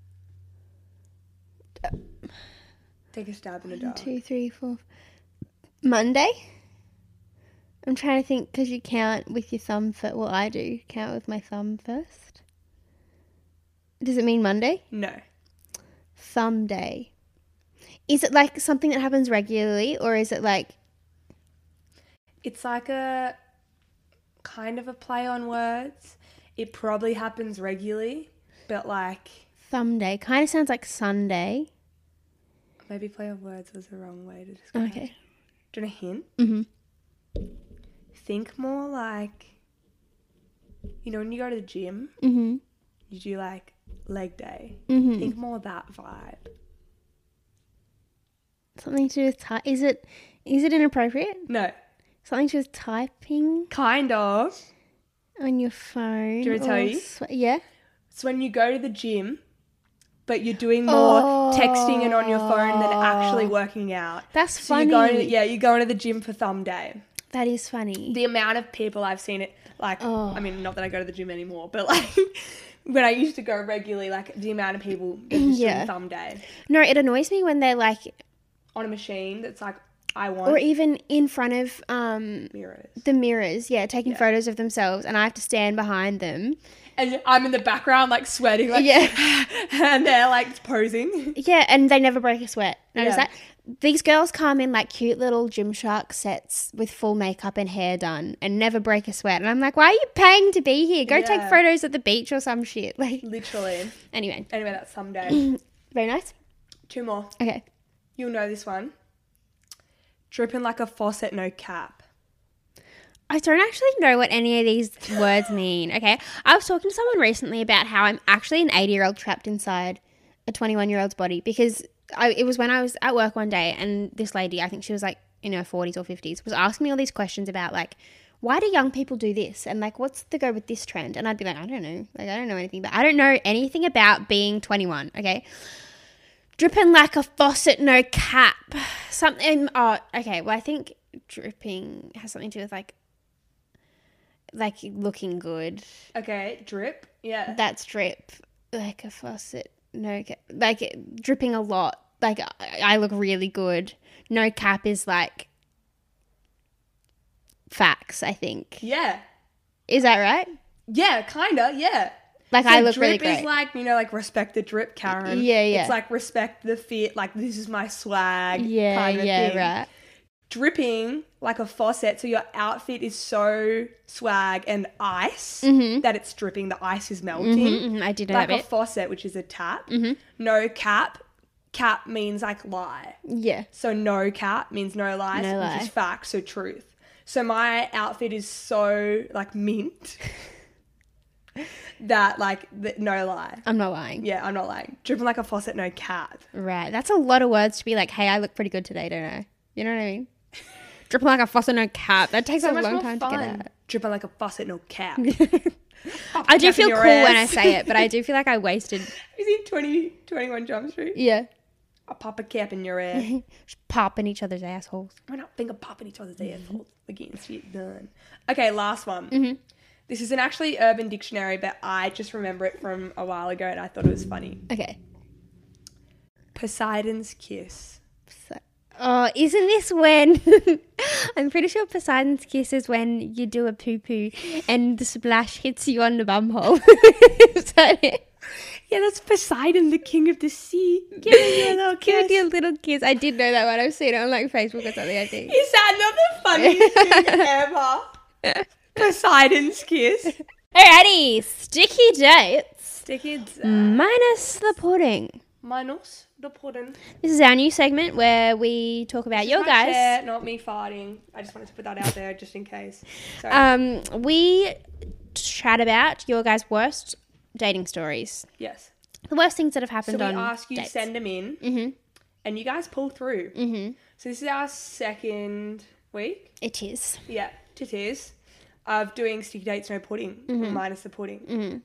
Take a stab in the dark. 2, 3, 4. Monday? I'm trying to think because you count with your thumb first. Well, I do. Count with my thumb first. Does it mean Monday? No. Thumb day. Is it like something that happens regularly or is it like... It's like a kind of a play on words. It probably happens regularly, but like Thumb day. Kind of sounds like Sunday. maybe play on words was the wrong way to describe it. Okay. Do you want a hint? Mm-hmm. Think more like, you know, when you go to the gym, Mm-hmm. you do like leg day. Mm-hmm. Think more of that vibe. Something to do with is it inappropriate? No, Something to do with typing kind of. on your phone? Do you want me to tell or you? Yeah. It's when you go to the gym, but you're doing more texting and on your phone than actually working out. That's So funny. you're going to the gym for thumb day. That is funny. The amount of people I've seen it, like, I mean, not that I go to the gym anymore, but like when I used to go regularly, like the amount of people that just Yeah. doing thumb day No, it annoys me when they're like, on a machine that's like, I want or even in front of mirrors. the mirrors, taking photos of themselves, and I have to stand behind them. And I'm in the background, like sweating, like, Yeah. and they're like posing. Yeah, and they never break a sweat. Notice Yeah. that? These girls come in like cute little Gymshark sets with full makeup and hair done and never break a sweat. And I'm like, why are you paying to be here? Go take Yeah. photos at the beach or some shit. Like, Literally. anyway, Anyway, that's someday. very nice. 2 more. Okay. You'll know this one. Dripping like a faucet, no cap. I don't actually know what any of these words mean. Okay. I was talking to someone recently about how I'm actually an 80-year-old trapped inside a 21-year-old's body because it was when I was at work one day and this lady, I think she was like in her 40s or 50s, was asking me all these questions about like, why do young people do this? And like, what's the go with this trend? And I'd be like, I don't know. Like, I don't know anything, but I don't know anything about being 21. Okay. Dripping like a faucet, no cap. Something. Oh, okay. Well, I think dripping has something to do with like looking good. Okay, drip. Yeah. That's drip. Like a faucet, no cap. Like dripping a lot. Like I look really good. No cap is like facts, I think. Yeah. Is that right? Yeah, kinda, yeah. Like So I look really drip great. is like, like respect the drip, Karen. Yeah, yeah. It's like respect the fit, like this is my swag yeah, kind of yeah, thing. right. Dripping like a faucet, so your outfit is so swag and ice that it's dripping, the ice is melting. Mhm, I did know Like that a bit. faucet, which is a tap. No cap. Cap means like lie. Yeah. So no cap means no lies, No which lie. is fact, so truth. So my outfit is so like mint that like no lie. I'm not lying. Yeah, I'm not lying. Dripping like a faucet, no cap. Right. That's a lot of words to be like, hey, I look pretty good today, don't I? You know what I mean? Dripping like a faucet, no cap. That takes a much long more time to get out. Dripping like a faucet, no cap. I do cap in feel your cool when I ass. say it, but I do feel like I wasted. You see 21 Jump Street? Yeah. I'll pop a cap in your ass. Just popping each other's assholes. We're not finger popping each other's assholes. We're getting shit done. Okay, last one. This isn't actually Urban Dictionary, but I just remember it from a while ago and I thought it was funny. Okay. Poseidon's kiss. Oh, isn't this when... I'm pretty sure Poseidon's kiss is when you do a poo-poo and the splash hits you on the bumhole. Is that it? Yeah, that's Poseidon, the king of the sea. Give me your little Give kiss. me a little kiss. I did know that one. I've seen it on like Facebook or something, I think. Is that not the funniest thing ever? Poseidon's kiss. Alrighty, sticky dates. Sticky Minus the pudding. minus the pudding. This is our new segment where we talk about your My guys. chair, not me farting. I just wanted to put that out there just in case. Sorry. We chat about your guys' worst dating stories. Yes. The worst things that have So happened we on ask you, dates. send them in, and you guys pull through. So this is our second week. It is. Yeah, it is. Of doing sticky dates, no pudding, minus the pudding.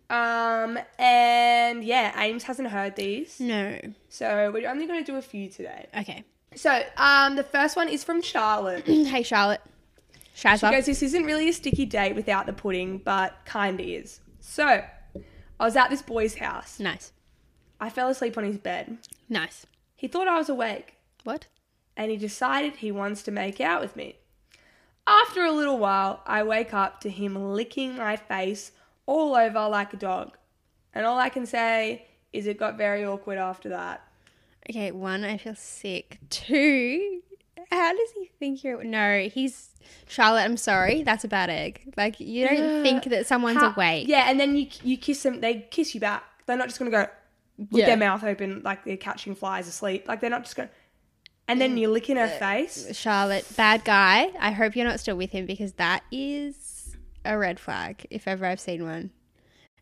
And yeah, Ames hasn't heard these, No. so we're only going to do a few today. Okay. So the first one is from Charlotte. Hey, Charlotte. She Shazza. goes, this isn't really a sticky date without the pudding, but kind of is. So I was at this boy's house. Nice. I fell asleep on his bed. Nice. He thought I was awake, What? and he decided he wants to make out with me. After a little while, I wake up to him licking my face all over like a dog. And all I can say is it got very awkward after that. Okay, 1, I feel sick. 2, how does he think you're... No, he's... Charlotte, I'm sorry. That's a bad egg. Like, you don't think that someone's awake. Yeah, and then you kiss them, they kiss you back. They're not just going to go with Yeah. their mouth open like they're catching flies asleep. Like, they're not just going... And then you lick in her face. Charlotte, bad guy. I hope you're not still with him because that is a red flag if ever I've seen one.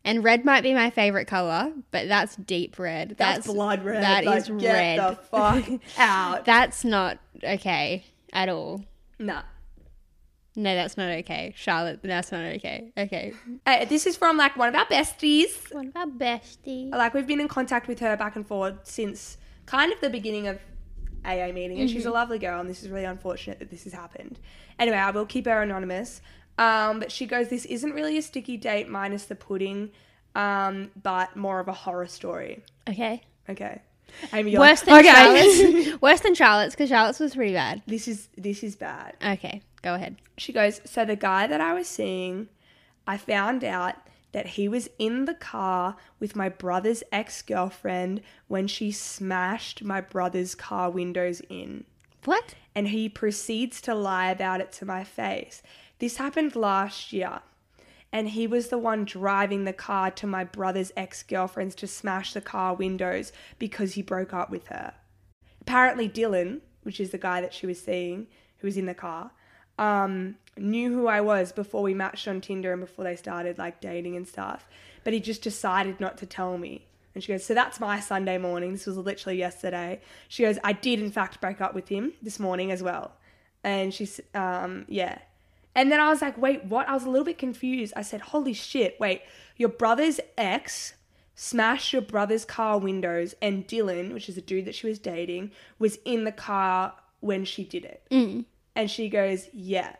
And red might be my favorite color, but that's deep red. That's blood red. That Like, is get red. the fuck out. That's not okay at all. Nah. No, that's not okay. Charlotte, that's not okay. Okay. This is from like one of our besties. What about bestie? Like we've been in contact with her back and forth since kind of the beginning of AA meeting, and she's a lovely girl, and this is really unfortunate that this has happened. Anyway, I will keep her anonymous. But she goes, this isn't really a sticky date minus the pudding, but more of a horror story. Okay. Okay. Amy, you're Worse like, than okay. Charlotte's. Worse than Charlotte's, because Charlotte's was pretty bad. This is bad. Okay, go ahead. She goes, so the guy that I was seeing, I found out that he was in the car with my brother's ex-girlfriend when she smashed my brother's car windows in. What? And he proceeds to lie about it to my face. This happened last year. And he was the one driving the car to my brother's ex-girlfriend's to smash the car windows because he broke up with her. Apparently Dylan, which is the guy that she was seeing, who was in the car, knew who I was before we matched on Tinder and before they started like dating and stuff. But he just decided not to tell me. And she goes, so that's my Sunday morning. This was literally yesterday. She goes, I did in fact break up with him this morning as well. And she's, yeah. And then I was like, wait, what? I was a little bit confused. I said, holy shit, wait, your brother's ex smashed your brother's car windows and Dylan, which is the dude that she was dating, was in the car when she did it. Mm. And she goes, yeah.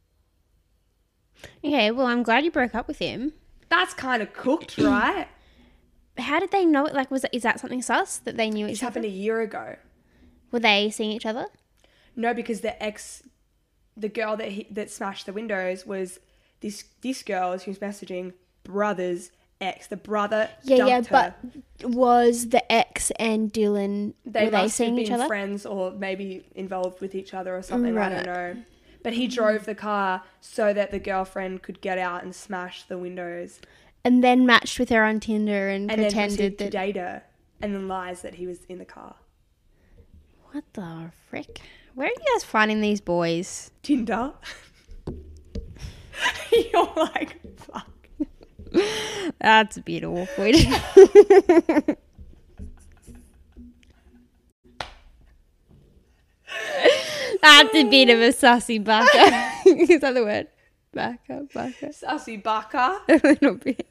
Okay, well, I'm glad you broke up with him. That's kind of cooked, right? How did they know it? Like, is that something sus that they knew This each other? happened a year ago. Were they seeing each other? No, because the girl that smashed the windows was this girl who's messaging brother's ex. The brother dumped her. But was the ex and Dylan, were they must seeing have each been other? friends or maybe involved with each other or something. I Right. don't know. But he drove the car so that the girlfriend could get out and smash the windows And then matched with her on Tinder and and then pretended proceeded to that... date her and then lies that he was in the car. What the frick? Where are you guys finding these boys? Tinder. You're like, fuck. That's a bit awkward. That's a bit of a sussy bucker. Is that the word? Bucker. Sussy Baka. A little bit.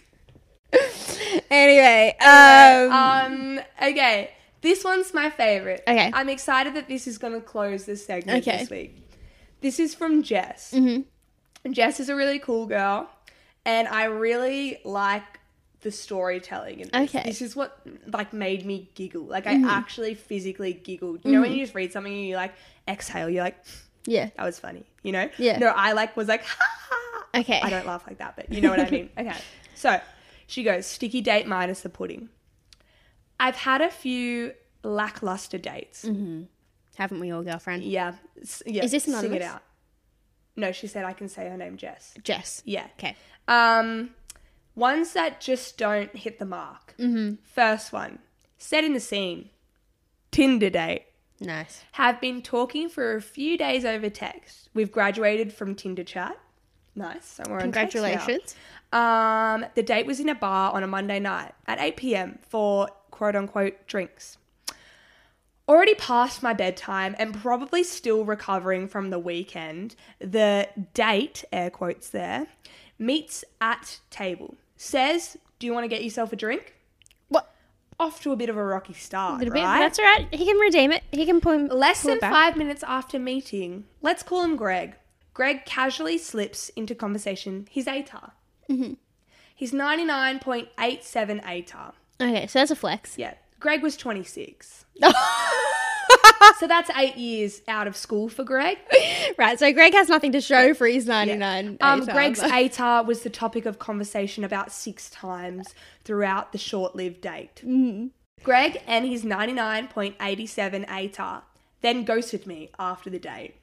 Anyway, Okay. This one's my favorite. Okay. I'm excited that this is going to close this segment Okay. this week. This is from Jess. Mm-hmm. Jess is a really cool girl, and I really like the storytelling in this. Okay. This is what like made me giggle. Like I actually physically giggled. You know when you just read something and you like exhale, you're like, yeah. that was funny. You know? Yeah. No, I was like, ha ha. Okay. I don't laugh like that, but you know what I mean. Okay. So she goes, sticky date minus the pudding. I've had a few lackluster dates. Haven't we all, girlfriend? Yeah. Yeah. Is this Sing anonymous? it out. No, she said I can say her name, Jess. Jess. Yeah. Okay. Ones that just don't hit the mark. First one, setting the scene. Tinder date. Nice. Have been talking for a few days over text. We've graduated from Tinder chat. Nice. So we're on text now. Congratulations. The date was in a bar on a Monday night at 8 p.m. for quote-unquote drinks. Already past my bedtime and probably still recovering from the weekend, the date, air quotes there, meets at table. Says, do you want to get yourself a drink? What? Off to a bit of a rocky start, A little right? bit. That's all right. He can redeem it. He can pull Less pull than it back. 5 minutes after meeting, let's call him Greg. Greg casually slips into conversation his ATAR. He's 99.87 ATAR. Okay, so that's a flex. Yeah. Greg was 26. So that's 8 years out of school for Greg. Right, so Greg has nothing to show for his 99. ATAR, Greg's but- ATAR was the topic of conversation about 6 times throughout the short-lived date. Greg and his 99.87 ATAR then ghosted me after the date.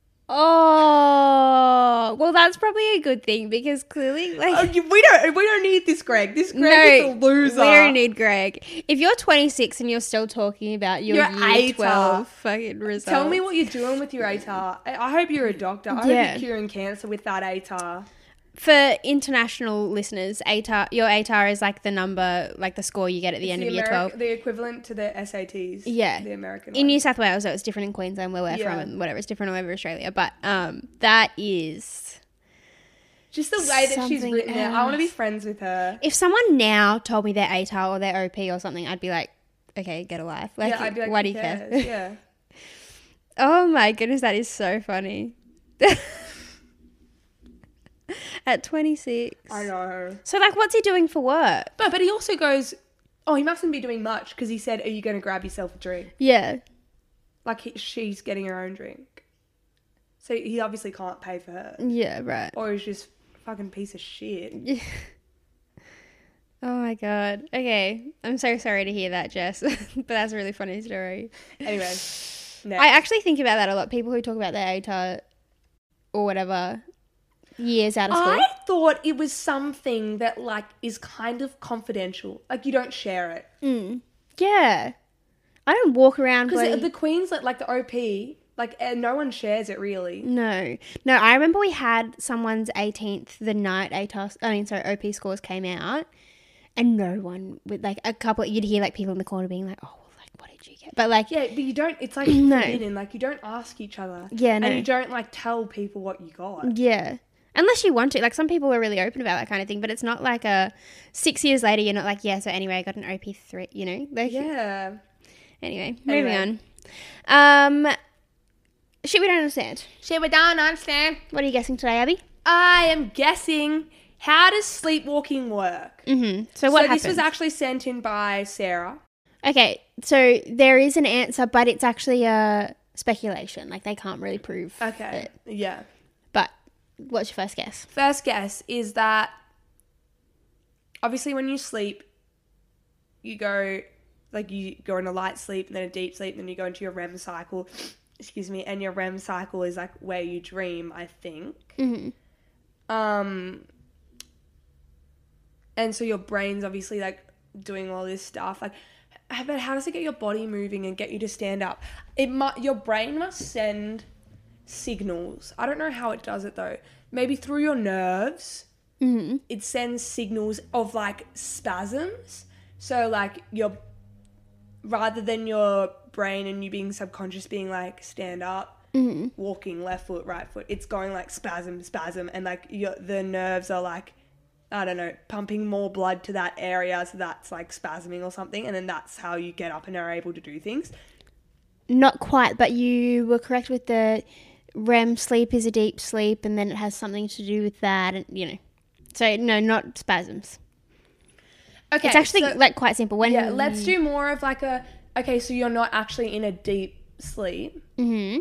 Oh, well, that's probably a good thing because clearly, like, We don't need this Greg. This Greg is a loser. we don't need Greg. If you're 26 and you're still talking about your Your year ATAR. 12 fucking results, Tell me what you're doing with your ATAR. I hope you're a doctor. I Yeah. hope you're curing cancer with that ATAR. for international listeners, ATAR, your ATAR is like the number, like the score you get at the end of year 12. The equivalent to the SATs. Yeah. The American In one. New South Wales, so it's different in Queensland where we're from and whatever. It's different all over Australia. But that is... Just the way that she's something written it. I want to be else. friends with her. If someone now told me their ATAR or their OP or something, I'd be like, okay, get a life. Like, Yeah, I'd be like, why do who you care? cares? Yeah. Oh my goodness, that is so funny. At 26. I know. So, like, what's he doing for work? But he also goes, oh, he mustn't be doing much because he said, are you going to grab yourself a drink? Yeah. Like, she's getting her own drink. So he obviously can't pay for her. Yeah, right. Or he's just a fucking piece of shit. Oh my God. Okay. I'm so sorry to hear that, Jess. But that's a really funny story. Anyway, next. I actually think about that a lot. People who talk about their ATAR or whatever years out of school. I thought it was something that, like, is kind of confidential. Like, you don't share it. Yeah. I don't walk around Because the Queen's, like the OP, like, no one shares it really. No, I remember we had someone's 18th the night OP scores came out, and no one with like a couple. You'd hear like people in the corner being like, "Oh, well, like what did you get?" But like, Yeah, but you don't, it's like No. forbidden. Like, you don't ask each other. Yeah, no. And you don't, like, tell people what you got. yeah, unless you want to. Like some people are really open about that kind of thing, but it's not like 6 years later. You're not like, yeah. So anyway, I got an OP3. You know, like Yeah. Anyway, moving on. Shit we don't understand. Shit, we don't understand. What are you guessing today, Abby? I am guessing, how does sleepwalking work? Mm-hmm. So what happened? This was actually sent in by Sarah. Okay, so there is an answer, but it's actually a speculation. Like they can't really prove Okay. it. Yeah. But what's your first guess? First guess is that obviously when you sleep, you go in a light sleep and then a deep sleep and then you go into your REM cycle. Excuse me. And your REM cycle is like where you dream, I think. Mm-hmm. And so your brain's obviously like doing all this stuff. Like, but how does it get your body moving and get you to stand up? Your brain must send signals. I don't know how it does it though. Maybe through your nerves. Mm-hmm. It sends signals of like spasms. So like rather than your brain and you being subconscious being like stand up, walking left foot, right foot, it's going like spasm, and like the nerves are like, I don't know, pumping more blood to that area, so that's like spasming or something, and then that's how you get up and are able to do things. Not quite, but you were correct with the REM sleep is a deep sleep, and then it has something to do with that, and you know. So no, not spasms. Okay, It's actually so, like quite simple. yeah, let's do more of like okay, so you're not actually in a deep sleep. Mm-hmm.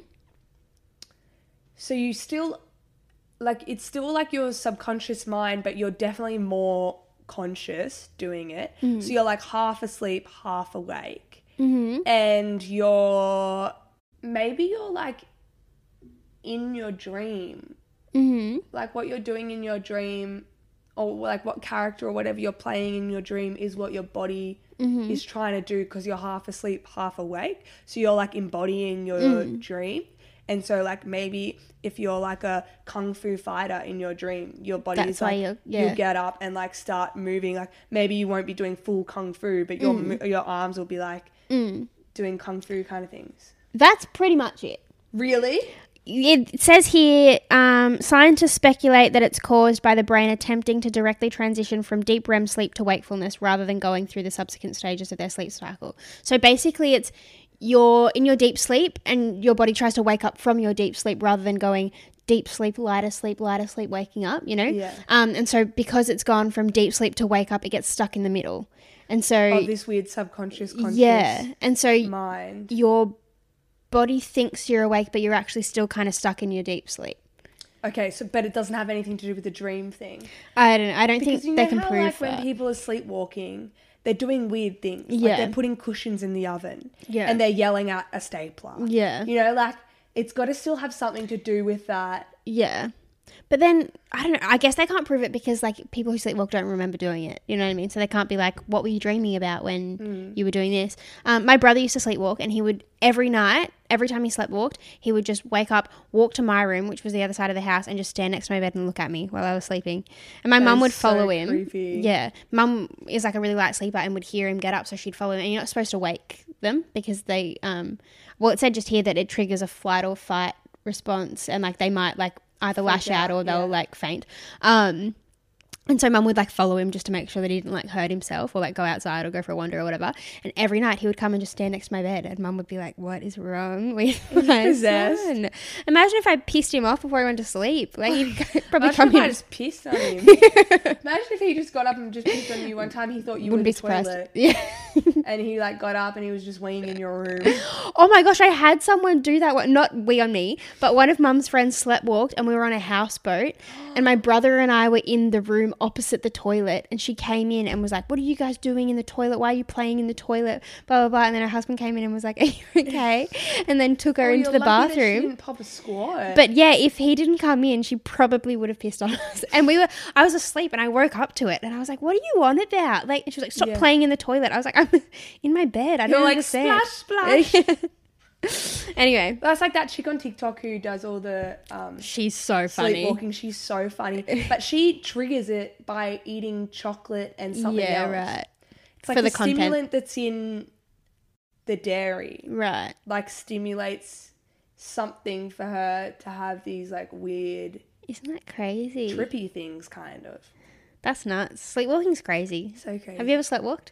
So you still, like, it's still like your subconscious mind, but you're definitely more conscious doing it. Mm-hmm. So you're like half asleep, half awake. Mm-hmm. And maybe you're like in your dream. Mm-hmm. Like what you're doing in your dream, or like what character or whatever you're playing in your dream is what your body is trying to do, because you're half asleep, half awake. So you're like embodying your dream. And so like maybe if you're like a kung fu fighter in your dream, your body That's is why like, you'll get up and like start moving. Like maybe you won't be doing full kung fu, but your arms will be like doing kung fu kind of things. That's pretty much it. Really? It says here, scientists speculate that it's caused by the brain attempting to directly transition from deep REM sleep to wakefulness rather than going through the subsequent stages of their sleep cycle. So basically it's you're in your deep sleep and your body tries to wake up from your deep sleep rather than going deep sleep, lighter sleep, waking up, you know? Yeah. And so because it's gone from deep sleep to wake up, it gets stuck in the middle. And so... this weird subconscious, conscious and so mind. Your body thinks you're awake, but you're actually still kind of stuck in your deep sleep. Okay, so but it doesn't have anything to do with the dream thing. I don't Because think they can how, prove like, when that. people are sleepwalking, they're doing weird things. Yeah. Like they're putting cushions in the oven. Yeah. And they're yelling at a stapler. Yeah. You know, like it's got to still have something to do with that. Yeah. But then, I don't know, I guess they can't prove it because, like, people who sleepwalk don't remember doing it. You know what I mean? So they can't be like, what were you dreaming about when you were doing this? My brother used to sleepwalk, and he would, every night, every time he sleepwalked, he would just wake up, walk to my room, which was the other side of the house, and just stand next to my bed and look at me while I was sleeping. And my mum would follow him. Creepy. Yeah. Mum is like a really light sleeper and would hear him get up, so she'd follow him. And you're not supposed to wake them because they, well, it said just here that it triggers a flight or fight response, and, like, they might, like, either lash out or they'll like faint. And so mum would like follow him just to make sure that he didn't like hurt himself or like go outside or go for a wander or whatever. And every night he would come and just stand next to my bed, and mum would be like, what is wrong with my son? Imagine if I pissed him off before he went to sleep. Like, he'd probably Imagine come if I in. just pissed on him. Imagine if he just got up and just pissed on you one time. He thought you Wouldn't were be the surprised. toilet. Yeah. And he like got up and he was just weighing in your room. Oh my gosh, I had someone do that. Not we on me, but one of mum's friends sleepwalked, and we were on a houseboat, and my brother and I were in the room opposite the toilet, and she came in and was like, what are you guys doing in the toilet? Why are you playing in the toilet? Blah, blah, blah. And then her husband came in and was like, are you okay? And then took her into the You're lucky that she bathroom. didn't pop a squat. But yeah, if he didn't come in, she probably would have pissed on us. And I was asleep, and I woke up to it, and I was like, what are you on about? Like, and she was like, stop playing in the toilet. I was like, I'm in my bed. I don't You're like, understand. splash. Anyway, That's like that chick on TikTok who does all the she's so funny. sleepwalking. She's so funny. But she triggers it by eating chocolate and something Yeah, else. right. It's like For the the content. stimulant that's in the dairy. Right. Like stimulates something for her to have these like weird Isn't that crazy? trippy things kind of. That's nuts. Sleepwalking's crazy. So crazy. Have you ever sleepwalked?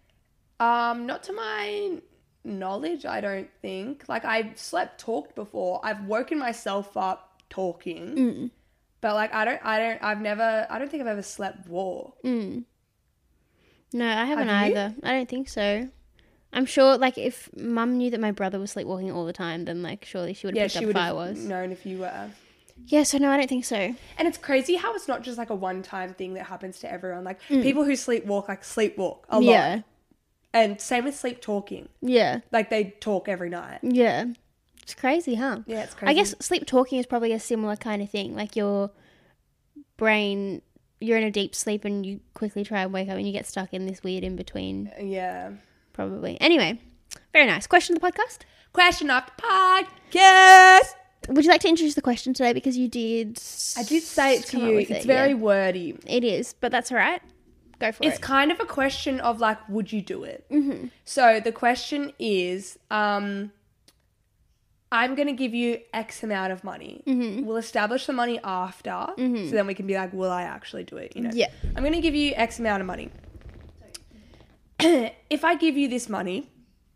Not to my knowledge, I don't think. Like, I've talked before. I've woken myself up talking. But like I don't think I've ever slept walk. No, I haven't Have you? either. I don't think so. I'm sure, like, if mum knew that my brother was sleepwalking all the time, then, like, surely she would have Yeah, picked she up would if I have was. known if you were. Yeah, so no, I don't think so. And it's crazy how it's not just like a one-time thing that happens to everyone. Like people who sleepwalk a lot. Yeah. And same with sleep talking. Yeah. Like they talk every night. Yeah. It's crazy, huh? Yeah, it's crazy. I guess sleep talking is probably a similar kind of thing. Like your brain, you're in a deep sleep and you quickly try and wake up and you get stuck in this weird in-between, Yeah. probably. Anyway, very nice. Question of the podcast? Question of the podcast. Would you like to introduce the question today? Because you did... I did say it to come up you. with It's it, very yeah. wordy. It is, but that's all right. Go for It's it. kind of a question of like, would you do it? Mm-hmm. So the question is, I'm going to give you X amount of money. Mm-hmm. We'll establish the money after, so then we can be like, will I actually do it? You know? Yeah. I'm going to give you X amount of money. If I give you this money,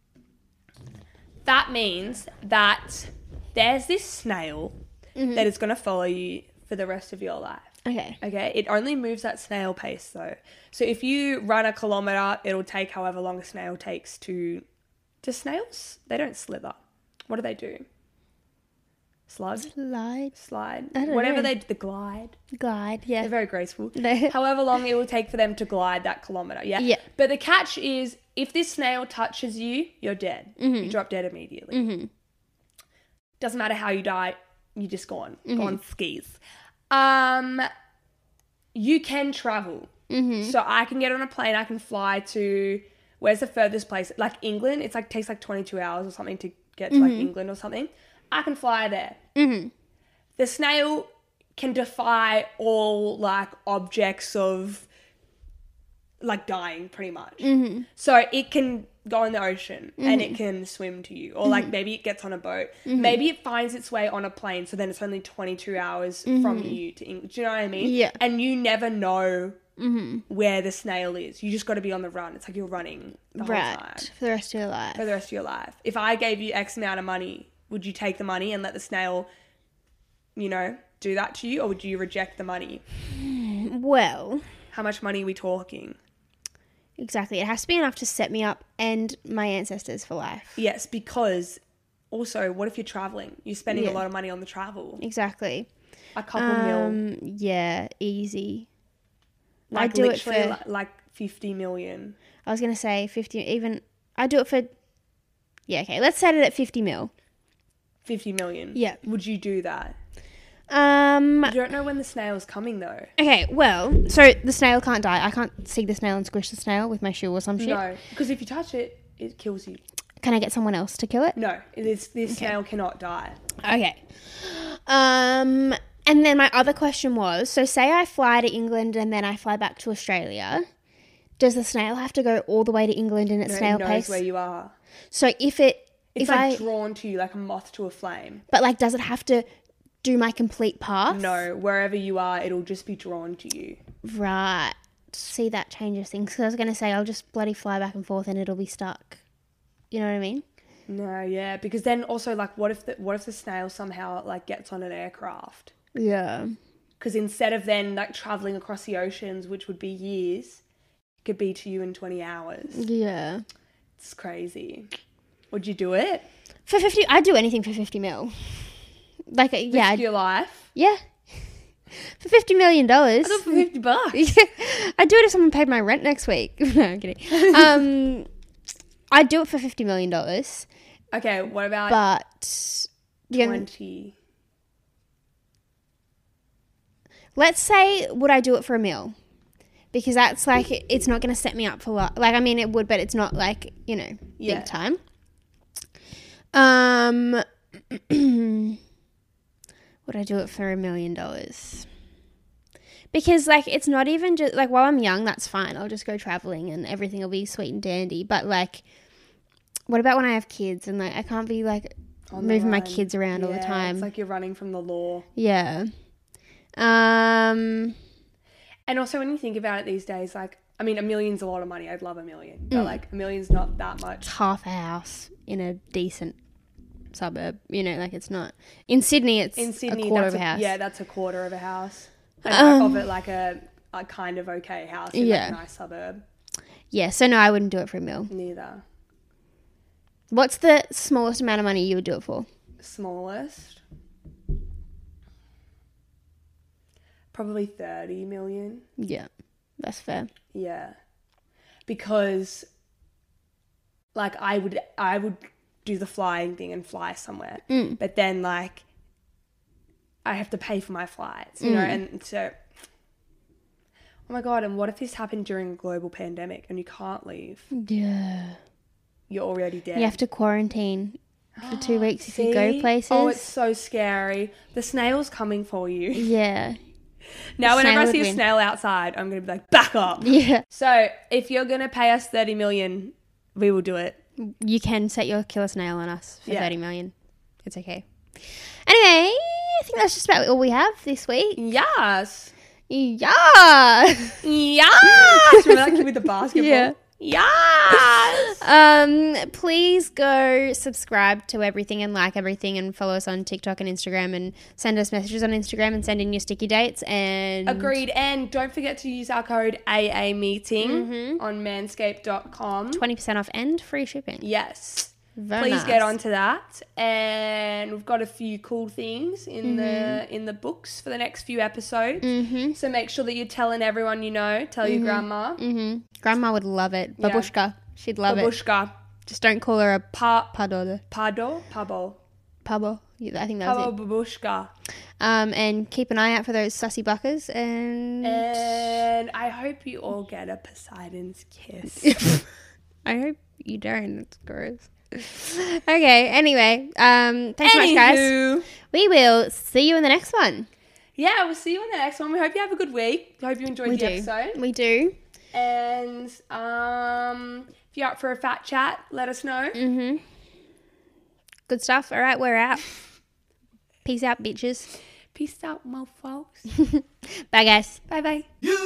that means that there's this snail that is going to follow you for the rest of your life. Okay. Okay, it only moves at snail pace though. So if you run a kilometre, it'll take however long a snail takes to... Do snails? They don't slither. What do they do? Slide? Slide. I don't Whatever know. they do, the glide. Glide, yeah. They're very graceful. They- However long it will take for them to glide that kilometre, yeah? Yeah. But the catch is, if this snail touches you, you're dead. You drop dead immediately. Doesn't matter how you die, you're just gone. Gone skis. You can travel. So I can get on a plane, I can fly to, where's the furthest place? Like England, it's like takes like 22 hours or something to get to like England or something. I can fly there. The snail can defy all like objects of like dying pretty much. So it can go in the ocean and it can swim to you, or like maybe it gets on a boat. Maybe it finds its way on a plane, so then it's only 22 hours from you to England. Do you know what I mean? Yeah. And you never know where the snail is. You just got to be on the run. It's like you're running the whole time Right. For the rest of your life. for the rest of your life. If I gave you X amount of money, would you take the money and let the snail, you know, do that to you, or would you reject the money? Well, How much money are we talking? exactly. It has to be enough to set me up and my ancestors for life. Yes, because also, what if you're traveling? You're spending Yeah. a lot of money on the travel. Exactly. A couple mil. Yeah, easy. Like I'd do it literally for... like 50 million. I was going to say 50, even... I'd do it for... Yeah, okay. Let's set it at 50 mil. 50 million. Yeah. Would you do that? You don't know when the snail's coming though. Okay, well, so the snail can't die. I can't see the snail and squish the snail with my shoe or some shit. No, because if you touch it, it kills you. Can I get someone else to kill it? No, this snail cannot die. Okay. And then my other question was, so say I fly to England and then I fly back to Australia. Does the snail have to go all the way to England in its snail it knows pace? where you are. So It's drawn to you like a moth to a flame. But like, does it have to do my complete path? No, wherever you are, it'll just be drawn to you. Right. See, that changes things. Because I was going to say, I'll just bloody fly back and forth and it'll be stuck. You know what I mean? No, yeah, because then also like, what if the snail somehow like gets on an aircraft? Yeah. Because instead of then like traveling across the oceans, which would be years, it could be to you in 20 hours. Yeah. It's crazy. Would you do it? For 50, I'd do anything for 50 mil. Like, yeah. Risk your life? Yeah. For $50 million. I thought for $50. I'd do it if someone paid my rent next week. No, I'm kidding. I'd do it for $50 million. Okay, what about But 20? Let's say, would I do it for $1 million? Because that's like, it's not going to set me up for like, I mean, it would, but it's not like, you know, big time. Would I do it for $1 million? Because like, it's not even just like, while I'm young, that's fine. I'll just go traveling and everything will be sweet and dandy. But like, what about when I have kids and like, I can't be like moving my kids around all the time. It's like you're running from the law. Yeah. And also when you think about it these days, like, I mean, $1 million's a lot of money. I'd love $1 million. But like $1 million's not that much. Half a house in a decent suburb, you know, like it's not. In Sydney, it's a quarter of a house. Yeah, that's a quarter of a house. And of it like a kind of okay house in like a nice suburb. Yeah, so no, I wouldn't do it for $1 million. Neither. What's the smallest amount of money you would do it for? Smallest? Probably 30 million. Yeah, that's fair. Yeah. Because like I would do the flying thing and fly somewhere. But then like I have to pay for my flights, you know, and so oh my God, and what if this happened during a global pandemic and you can't leave? Yeah. You're already dead. You have to quarantine for 2 weeks if you go places. Oh, it's so scary. The snail's coming for you. Yeah. Now whenever I see a snail outside, I'm going to be like, back up. Yeah. So if you're going to pay us 30 million, we will do it. You can set your killer snail on us for 30 million. It's okay. Anyway, I think that's just about all we have this week. Yes. Yeah. Yes. Remember that kid with the basketball? Yeah. Yes. Please go subscribe to everything and like everything and follow us on TikTok and Instagram and send us messages on Instagram and send in your sticky dates and Agreed. And don't forget to use our code AAmeeting on manscaped.com. 20% off and free shipping. Yes. Very Please nice. get onto that. And we've got a few cool things in the books for the next few episodes. So make sure that you're telling everyone you know. Tell your grandma. Grandma would love it. Yeah. Babushka. She'd love it. Babushka. Just don't call her a pador. Pado? Pabo. Pabo. Yeah, I think that was Pabo babushka. And keep an eye out for those sussy buckers And I hope you all get a Poseidon's kiss. I hope you don't. It's gross. Okay, anyway. Thanks so much, guys. We will see you in the next one. Yeah, we'll see you in the next one. We hope you have a good week. I hope you enjoyed the episode. We do. And if you're up for a fat chat, let us know. Good stuff. All right, we're out. Peace out, bitches. Peace out, mofos. Bye, guys. Bye-bye.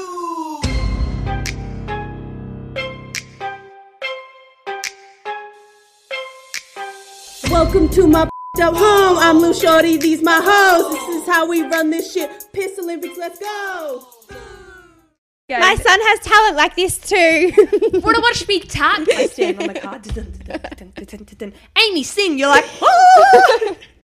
Welcome to my up home. I'm Lou Shorty. These my hoes. This is how we run this shit. Piss Olympics. Let's go. Yeah, My son has talent like this too. Wanna watch me tap? I stand on the car. Amy, sing. You're like, oh!